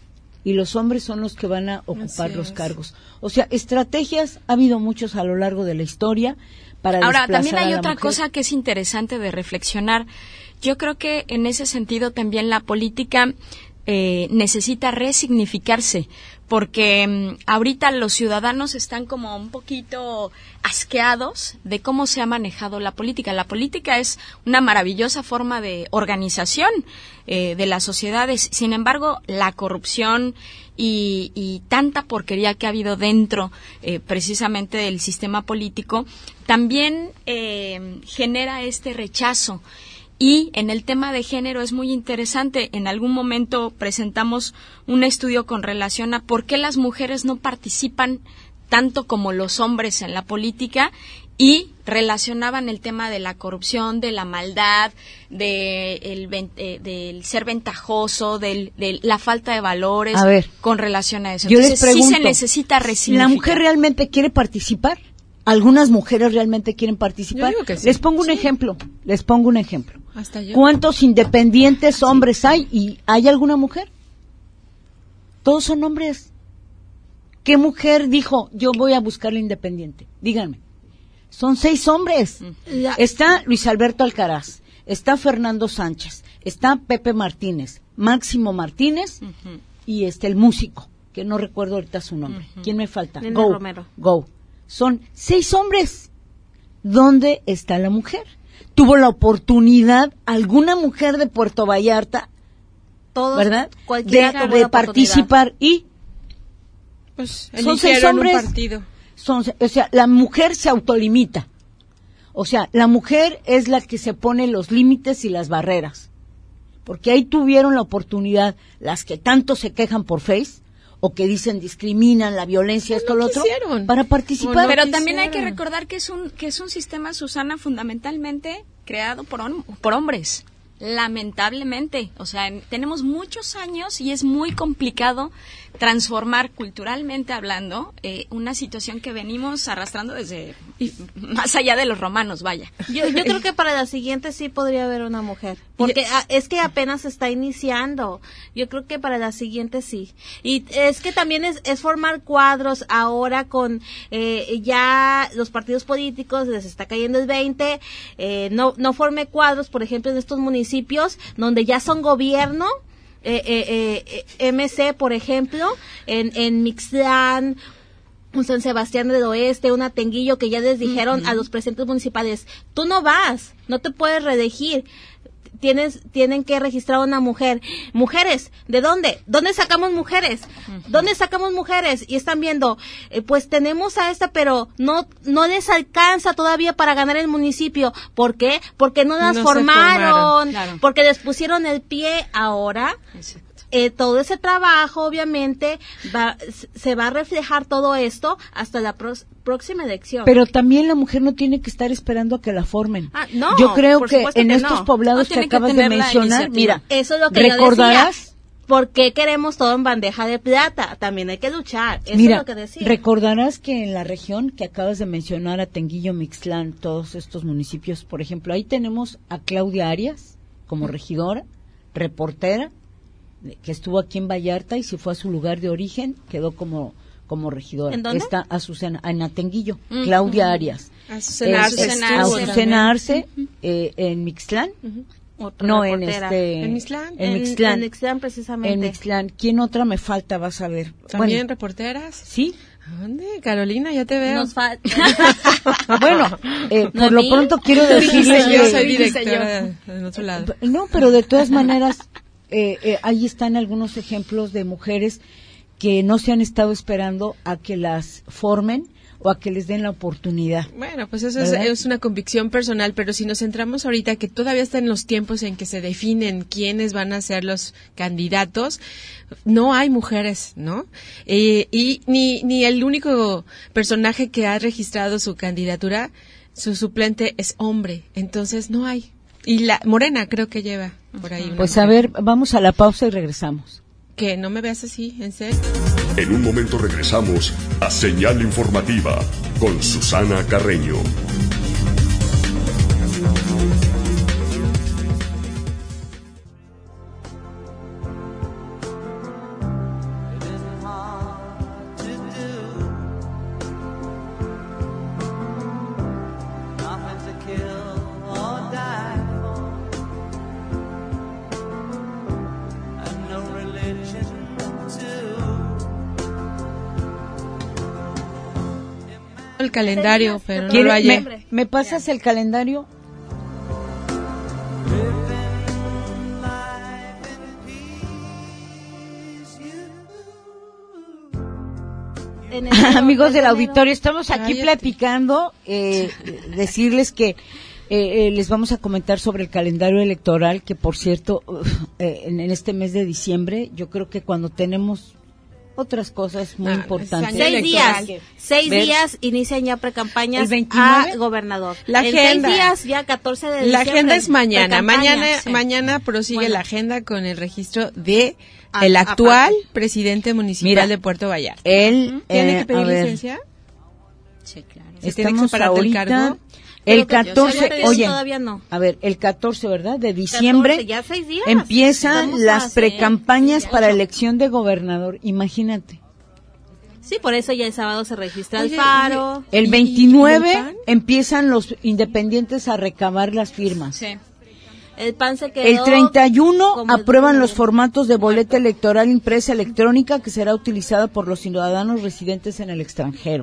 y los hombres son los que van a ocupar los cargos. O sea, estrategias ha habido muchos a lo largo de la historia para Ahora, desplazar también hay a la otra mujer. cosa que es interesante de reflexionar. Yo creo que en ese sentido también la política eh, necesita resignificarse, porque um, ahorita los ciudadanos están como un poquito asqueados de cómo se ha manejado la política. La política es una maravillosa forma de organización eh, de las sociedades. Sin embargo, la corrupción y, y tanta porquería que ha habido dentro eh, precisamente del sistema político también eh, genera este rechazo. Y en el tema de género es muy interesante. En algún momento presentamos un estudio con relación a por qué las mujeres no participan tanto como los hombres en la política, y relacionaban el tema de la corrupción, de la maldad, de el, eh, del ser ventajoso, del, de la falta de valores a ver, con relación a eso. Yo Entonces, les pregunto, sí se necesita resignificar. ¿La mujer realmente quiere participar? ¿Algunas mujeres realmente quieren participar? Yo digo que sí. Les pongo un Sí. ejemplo, les pongo un ejemplo. Hasta yo. ¿Cuántos independientes hombres hay? ¿Y hay alguna mujer? Todos son hombres. ¿Qué mujer dijo, yo voy a buscar la independiente? Díganme. Son seis hombres. La- Está Luis Alberto Alcaraz, está Fernando Sánchez, está Pepe Martínez, Máximo Martínez Ujú. y este el músico, que no recuerdo ahorita su nombre. Ujú. ¿Quién me falta? Nene Go, Romero. Go. Son seis hombres. ¿Dónde está la mujer? ¿Tuvo la oportunidad alguna mujer de Puerto Vallarta, Todos, verdad, cualquiera de, tuvo de la oportunidad. participar? Y Pues son seis eligieron un hombres. partido. Son, o sea, la mujer se autolimita. O sea, la mujer es la que se pone los límites y las barreras. Porque ahí tuvieron la oportunidad las que tanto se quejan por Face, o que dicen discriminan, la violencia, O esto, no lo otro, quisieron. para participar. O no Pero también hay que quisieron. recordar que es un que es un sistema, Susana, fundamentalmente creado por hom- por hombres. Lamentablemente, o sea, en- tenemos muchos años y es muy complicado transformar culturalmente hablando eh, una situación que venimos arrastrando desde más allá de los romanos, vaya. Yo, yo creo que para la siguiente sí podría haber una mujer, porque a- es que apenas se está iniciando. Yo creo que para la siguiente sí. Y es que también es, es formar cuadros ahora con eh, ya los partidos políticos, les está cayendo el veinte, eh, no, no forme cuadros, por ejemplo, en estos municipios donde ya son gobierno. Eh, eh, eh, M C, por ejemplo, en, en Mixtlán, un San Sebastián del Oeste, un Atenguillo, que ya les dijeron a los presidentes municipales, tú no vas, no te puedes reelegir, tienes, tienen que registrar a una mujer. Mujeres, ¿de dónde? ¿Dónde sacamos mujeres? ¿Dónde sacamos mujeres? Y están viendo, eh, pues tenemos a esta, pero no, no les alcanza todavía para ganar el municipio. ¿Por qué? Porque no las No se formaron, formaron, claro. porque les pusieron el pie ahora. Eh, todo ese trabajo, obviamente, va, se va a reflejar todo esto hasta la pros- próxima elección. Pero también la mujer no tiene que estar esperando a que la formen. Ah, no, yo creo por que supuesto en que estos no. poblados No que tiene que acabas de tener la mencionar, iniciativa. mira, Eso es lo que yo recordarás, decía. ¿Por qué queremos todo en bandeja de plata? También hay que luchar. Eso mira, es lo que decía. recordarás que en la región que acabas de mencionar, Atenguillo, Mixtlán, todos estos municipios, por ejemplo, ahí tenemos a Claudia Arias como regidora, reportera, que estuvo aquí en Vallarta y se fue a su lugar de origen, quedó como como regidora. ¿En dónde? Está Azucena, en Atenguillo, Mm. Claudia Arias. Azucena Es- Arce es- Azucena Arce Azucena Arce, eh, en Mixtlán. Otra No, en reportera. este... ¿En Mixtlán? En En- Mixtlán. en Mixtlán, precisamente. En Mixtlán. ¿Quién otra me falta? Vas a ver. ¿También Bueno, reporteras? sí. ¿Dónde? Carolina, ya te veo. Nos falta. Bueno, eh, por Noemí. lo pronto quiero Dice decirles yo soy que... directora en otro lado. No, pero de todas maneras, eh, eh, ahí están algunos ejemplos de mujeres que no se han estado esperando a que las formen o a que les den la oportunidad. Bueno, pues eso es, es una convicción personal, pero si nos centramos ahorita que todavía están los tiempos en que se definen quiénes van a ser los candidatos, no hay mujeres, ¿no? Eh, y ni, ni el único personaje que ha registrado su candidatura, su suplente es hombre, entonces no hay. Y la Morena creo que lleva por ahí. Pues mujer. a ver, vamos a la pausa y regresamos. Que no me veas así, en serio. En un momento regresamos a Señal Informativa con Susana Carreño. El calendario, pero no ¿Quiere- lo hallé. me, ¿Me pasas el calendario? En el Amigos del enero. auditorio, estamos aquí Cállate. platicando, eh, decirles que eh, eh, les vamos a comentar sobre el calendario electoral, que por cierto, uf, eh, en, en este mes de diciembre, yo creo que cuando tenemos otras cosas muy Ah, importantes. año Seis electoral. días, seis Ver- días inician ya precampañas ¿El veintinueve? a gobernador. La en agenda. seis días, ya catorce de diciembre. La agenda es mañana. precampaña, Mañana, sí. mañana prosigue Bueno. la agenda con el registro de A- el actual aparte. presidente municipal Mira, de Puerto Vallarta. Él, ¿Tiene eh, que pedir a ver, licencia? Sí, claro. ¿Se tiene que estamos separar del ahorita, cargo? el Creo que yo catorce, sé, pero oye, todavía no. a ver, el catorce, ¿verdad? De diciembre catorce, ya seis días. empiezan Estamos las a- precampañas sí, para ocho. elección de gobernador, imagínate. Sí, por eso ya el sábado se registra Oye, el faro. El ¿Y- y veintinueve el P A N? empiezan los independientes a recabar las firmas. Sí. El P A N se quedó. El treinta y uno como el aprueban último los día. formatos de boleta electoral impresa electrónica que será utilizada por los ciudadanos residentes en el extranjero.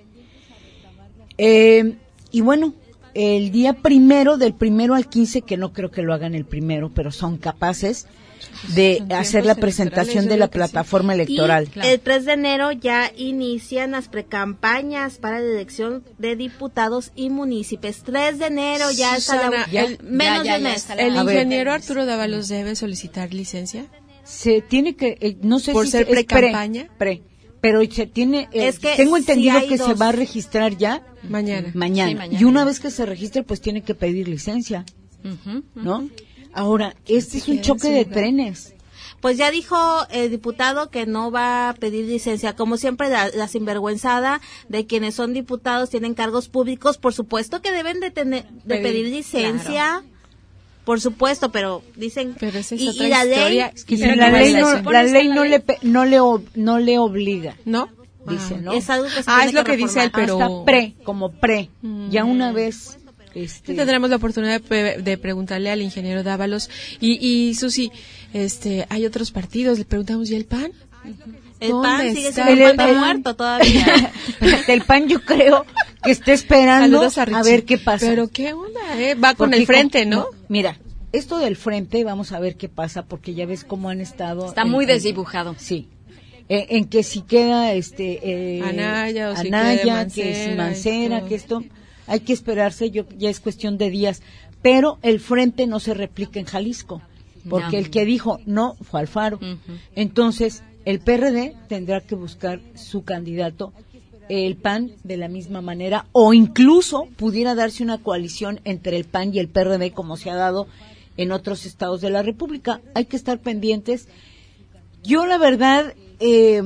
Eh, y bueno, el día primero, del primero al quince, que no creo que lo hagan el primero, pero son capaces de Son hacer tiempos la presentación electorales, de yo la digo que sí. plataforma electoral. Y el tres de enero ya inician las precampañas para la elección de diputados y municipios. tres de enero ya está Susana, la, ya- el- menos ya, ya, de un ya mes. está la- ¿El A ver. ingeniero Arturo Dávalos debe solicitar licencia? Se tiene que, eh, no sé ¿Por si ser se- es pre- precampaña? pre, pero se tiene, eh, Es que tengo sí entendido hay que se dos. va a registrar ya Mañana. mañana. Sí, mañana. Y una vez que se registre, pues tiene que pedir licencia, Ujú. ¿no? Ahora, este se es un queda en choque su de lugar. trenes. Pues ya dijo el diputado que no va a pedir licencia. Como siempre, la, la sinvergüenzada de quienes son diputados, tienen cargos públicos, por supuesto que deben de, tener, de Pedir, pedir licencia. Por supuesto, pero dicen... Pero esa es y, otra y la historia. ley... Y Pero no la va a ley ser no, así. la ley no le, pe- no le, ob- no le obliga, ¿No? dice, Ah. ¿no? Es algo que se Ah, tiene es lo que dice él, reformar. pero- Hasta pre, como pre. Mm. Ya una vez, este, Sí, tendremos la oportunidad de, pre- de preguntarle al ingeniero Dávalos. Y, y Susi, este, hay otros partidos. Le preguntamos, ¿y el P A N? El ¿Dónde P A N sigue está siendo el- un pan de el- muerto todavía. el P A N yo creo que está esperando Saludos a a, Richie. ver qué pasa. Pero qué onda, ¿eh? Va con Porque el frente, con- ¿no? Mira, esto del frente, vamos a ver qué pasa, porque ya ves cómo han estado. Está en- muy en- desdibujado. Sí. En, en que si queda este eh, Anaya, o si Anaya, queda que si Mancera, Mancera, esto. que esto hay que esperarse, yo ya es cuestión de días, pero el frente no se replica en Jalisco, porque No. el que dijo no fue Alfaro. Ujú. Entonces, el P R D tendrá que buscar su candidato, el P A N de la misma manera, o incluso pudiera darse una coalición entre el P A N y el P R D, como se ha dado en otros estados de la República. Hay que estar pendientes. Yo, la verdad, eh,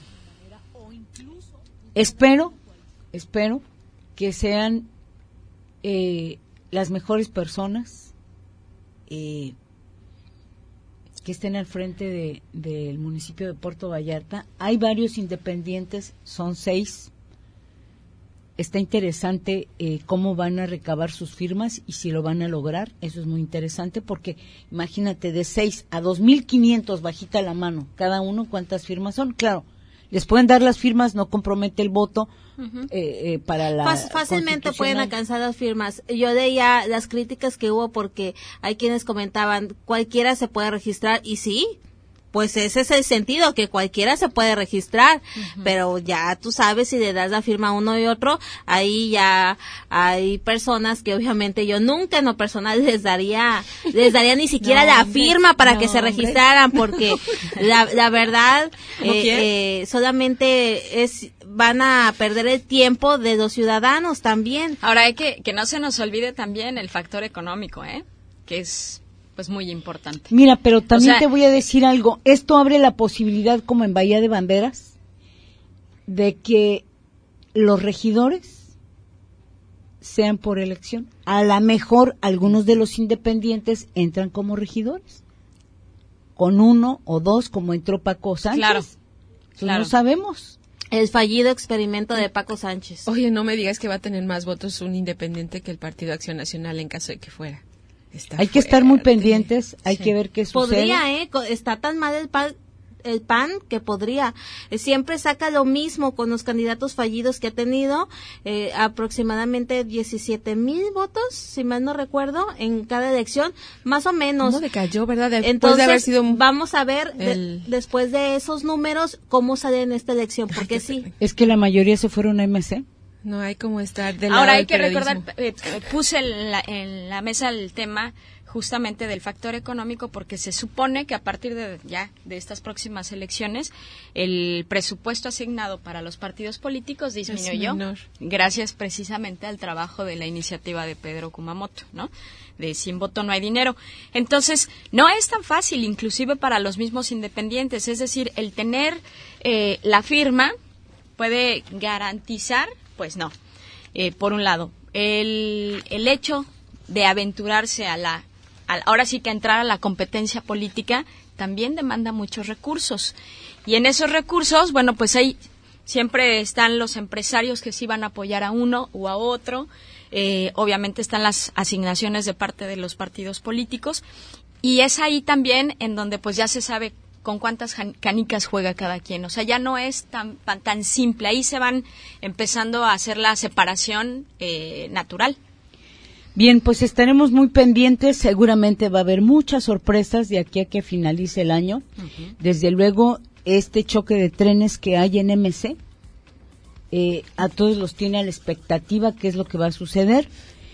espero, espero que sean eh, las mejores personas eh, que estén al frente de, del municipio de Puerto Vallarta. Hay varios independientes, son seis. Está interesante eh, cómo van a recabar sus firmas y si lo van a lograr. Eso es muy interesante porque imagínate, de seis a dos mil quinientos bajita la mano, cada uno, ¿cuántas firmas son? Claro, les pueden dar las firmas, no compromete el voto. Uh-huh. eh, eh, para la Fácil, fácilmente pueden alcanzar las firmas. Yo leía las críticas que hubo porque hay quienes comentaban cualquiera se puede registrar, y sí, pues ese es el sentido, que cualquiera se puede registrar, uh-huh. pero ya tú sabes, si le das la firma a uno y otro, ahí ya hay personas que obviamente yo nunca en lo personal les daría, les daría ni siquiera no, la hombre, firma para no, que se registraran, porque la, la verdad, eh, eh, solamente es, van a perder el tiempo de los ciudadanos también. Ahora hay que, que no se nos olvide también el factor económico, ¿eh? Que es pues muy importante. Mira, pero también o sea, te voy a decir algo. Esto abre la posibilidad, como en Bahía de Banderas, de que los regidores sean por elección. A lo mejor algunos de los independientes entran como regidores, con uno o dos, como entró Paco Sánchez. Claro, claro. No sabemos. El fallido experimento de Paco Sánchez. Oye, no me digas que va a tener más votos un independiente que el Partido Acción Nacional en caso de que fuera. Está hay fuerte. Que estar muy pendientes, hay sí. que ver qué sucede. Podría, ¿eh? Está tan mal el pan, el pan que podría. Eh, siempre saca lo mismo con los candidatos fallidos que ha tenido, eh, aproximadamente diecisiete mil votos, si mal no recuerdo, en cada elección, más o menos. ¿Cómo decayó, verdad? Después Entonces, de haber sido un... vamos a ver, el... de, después de esos números, cómo sale en esta elección, porque sí. Es que la mayoría se fueron a M C. No hay como estar del Ahora lado hay que del recordar, eh, puse en la, en la mesa el tema justamente del factor económico, porque se supone que a partir de ya de estas próximas elecciones el presupuesto asignado para los partidos políticos disminuyó, gracias precisamente al trabajo de la iniciativa de Pedro Kumamoto, ¿no? De sin voto no hay dinero. Entonces, no es tan fácil, inclusive para los mismos independientes, es decir, el tener eh, la firma puede garantizar. Pues no. Eh, por un lado, el, el hecho de aventurarse a la, a, ahora sí que entrar a la competencia política también demanda muchos recursos. Y en esos recursos, bueno, pues ahí siempre están los empresarios que sí van a apoyar a uno o a otro. Eh, obviamente están las asignaciones de parte de los partidos políticos. Y es ahí también en donde pues ya se sabe con cuántas canicas juega cada quien. O sea, ya no es tan tan simple. Ahí se van empezando a hacer la separación eh, natural. Bien, pues estaremos muy pendientes. Seguramente va a haber muchas sorpresas de aquí a que finalice el año. Uh-huh. Desde luego, este choque de trenes que hay en M C, eh, a todos los tiene a la expectativa qué es lo que va a suceder.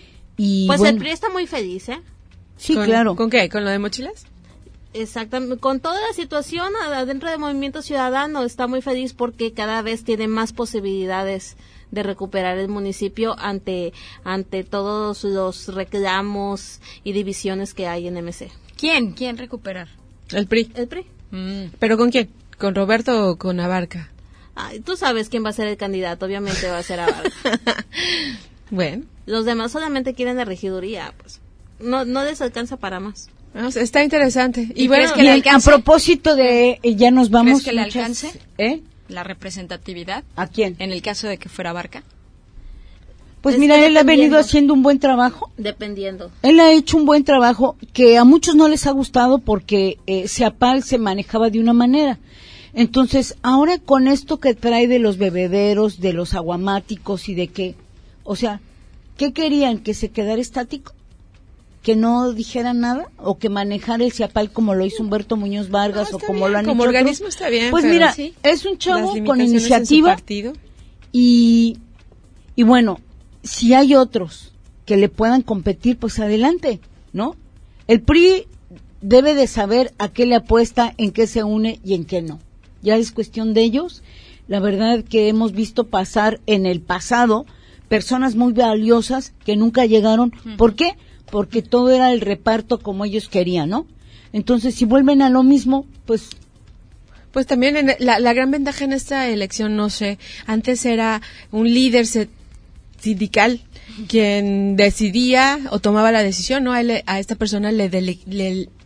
Y pues bueno, el P R I está muy feliz, ¿eh? Sí, ¿Con, claro. ¿Con qué? ¿Con lo de mochilas? Exactamente, con toda la situación adentro del Movimiento Ciudadano está muy feliz porque cada vez tiene más posibilidades de recuperar el municipio ante ante todos los reclamos y divisiones que hay en M C. ¿Quién? ¿Quién recuperar? El P R I. El P R I. Mm. ¿Pero con quién? ¿Con Roberto o con Abarca? Ay, tú sabes quién va a ser el candidato, obviamente va a ser Abarca. Bueno. Los demás solamente quieren la regiduría, pues no no les alcanza para más. O sea, está interesante. Y, y bueno, que bien, a propósito de, eh, ya nos vamos. ¿Crees que le alcance ¿eh? la representatividad? ¿A quién? En el caso de que fuera Abarca. Pues es mira, él ha venido haciendo un buen trabajo. Dependiendo. Él ha hecho un buen trabajo que a muchos no les ha gustado porque eh, Seapal se manejaba de una manera. Entonces, ahora con esto que trae de los bebederos, de los aguamáticos y de que, o sea, ¿qué querían? ¿Que se quedara estático? ¿Que no dijera nada? ¿O que manejara el Seapal como lo hizo Humberto Muñoz Vargas no, o como bien, lo han como hecho organismo otros? Está bien, pues pero mira, sí, es un chavo con iniciativa y, y bueno, si hay otros que le puedan competir, pues adelante, ¿no? El P R I debe de saber a qué le apuesta, en qué se une y en qué no. Ya es cuestión de ellos. La verdad que hemos visto pasar en el pasado personas muy valiosas que nunca llegaron. Uh-huh. ¿Por qué? Porque todo era el reparto como ellos querían, ¿no? Entonces, si vuelven a lo mismo, pues... Pues también en la, la gran ventaja en esta elección, no sé, antes era un líder sindical quien decidía o tomaba la decisión, ¿no? A, él, a esta persona le, dele, le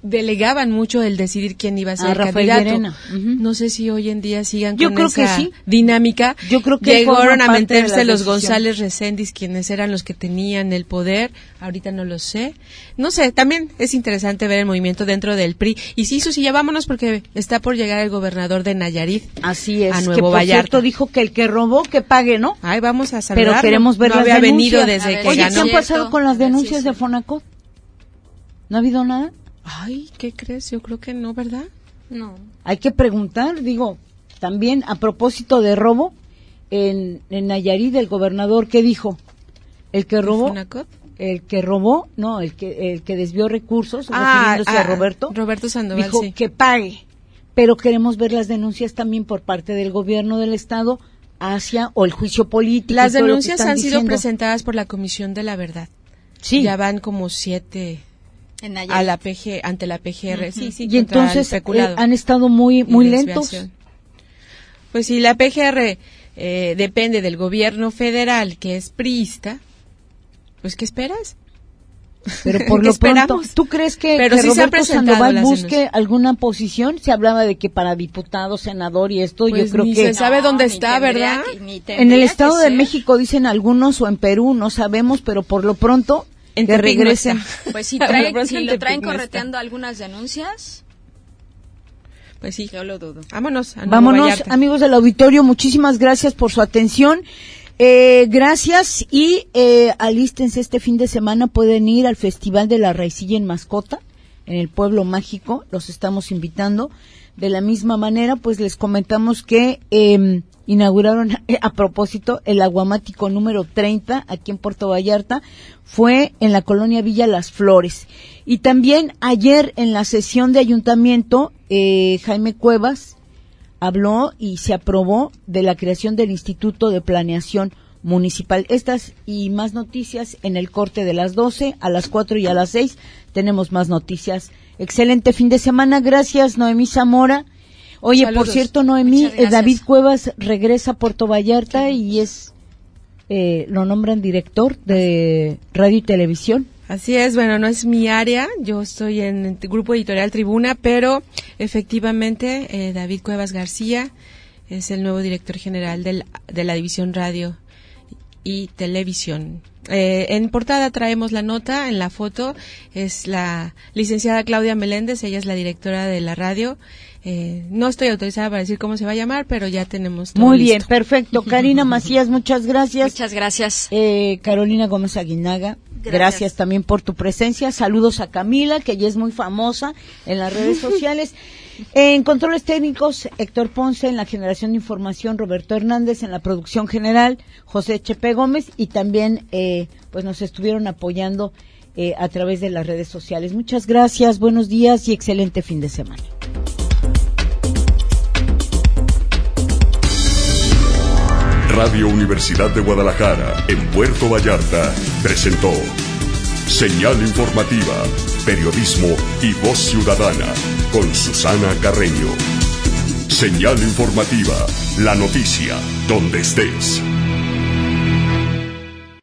delegaban mucho el decidir quién iba a ser a el Rafael candidato. Uh-huh. No sé si hoy en día sigan Yo con creo esa que sí. dinámica. Yo creo que llegaron a meterse de los decisión. González Recendis, quienes eran los que tenían el poder. Ahorita no lo sé. No sé, también es interesante ver el movimiento dentro del P R I. Y sí, Susi, ya vámonos porque está por llegar el gobernador de Nayarit. Así es. A Nuevo que por Vallarta. cierto dijo que el que robó que pague, ¿no? Ay, vamos a saludarlo. Pero queremos ver no las había denuncias. venido desde que Oye, ganó. ¿qué han pasado con las denuncias de Fonacot? ¿No ha habido nada? Ay, ¿qué crees? Yo creo que no, ¿verdad? No. Hay que preguntar, digo, también a propósito de robo, en, en Nayarit el gobernador, ¿qué dijo? El que robó, ¿Fonacot? el que robó, no, el que el que desvió recursos, Ah, refiriéndose ah, a Roberto, Roberto Sandoval, dijo sí. que pague, pero queremos ver las denuncias también por parte del gobierno del estado hacia, o el juicio político. Las y todo lo que denuncias están han sido diciendo. presentadas por la Comisión de la Verdad. Sí. Ya van como siete En Nayarit. a la P G, ante la P G R. Ujú. Sí, sí, Y contra el entonces peculado eh, han estado muy y muy lentos. desviación. Pues si la P G R eh, depende del gobierno federal, que es priista, pues ¿qué esperas? Pero por ¿Qué lo pronto, esperamos? ¿tú crees que, Pero que sí se han Roberto presentado Sandoval las busque denuncias. alguna posición? Se hablaba de que para diputado, senador y esto, Pues yo creo ni que... se sabe dónde ni está, tendría ¿verdad? que- ni En tendría el que Estado de ser. México dicen algunos, o en Perú, no sabemos, pero por lo pronto En que Tepic no regresen. está. Pues si, Por trae, lo pronto si en lo Tepic traen no está. correteando algunas denuncias, Pues sí. yo lo dudo. Vámonos. A Nuevo Vámonos, Vallarta. amigos del auditorio, muchísimas gracias por su atención. Eh, gracias y eh, alístense este fin de semana, pueden ir al Festival de la Raicilla en Mascota, en el Pueblo Mágico, los estamos invitando. De la misma manera, pues les comentamos que eh, inauguraron, eh, a propósito, el aguamático número treinta aquí en Puerto Vallarta, fue en la colonia Villa Las Flores. Y también ayer en la sesión de ayuntamiento, eh, Jaime Cuevas habló y se aprobó de la creación del Instituto de Planeación Municipal. Estas y más noticias en el corte de las doce, a las cuatro y a las seis tenemos más noticias. Excelente fin de semana, gracias Noemí Zamora. Oye, Saludos. por cierto, Noemí, Muchas gracias. eh, David Cuevas regresa a Puerto Vallarta y es, eh, lo nombran director de radio y televisión. Así es, bueno, no es mi área, yo estoy en el Grupo Editorial Tribuna, pero efectivamente eh, David Cuevas García es el nuevo director general del, de la División Radio y Televisión. Eh, en portada traemos la nota, en la foto es la licenciada Claudia Meléndez, ella es la directora de la radio. Eh, no estoy autorizada para decir cómo se va a llamar, pero ya tenemos todo Muy listo. bien, perfecto. Karina Macías, muchas gracias. Muchas gracias. Eh, Carolina Gómez Aguinaga, gracias. gracias también por tu presencia. Saludos a Camila, que ya es muy famosa en las redes sociales. En controles técnicos, Héctor Ponce, en la generación de información, Roberto Hernández, en la producción general, José Chepe Gómez, y también eh, pues nos estuvieron apoyando eh, a través de las redes sociales. Muchas gracias, buenos días y excelente fin de semana. Radio Universidad de Guadalajara, en Puerto Vallarta, presentó Señal Informativa, Periodismo y Voz Ciudadana, con Susana Carreño. Señal Informativa, la noticia, donde estés.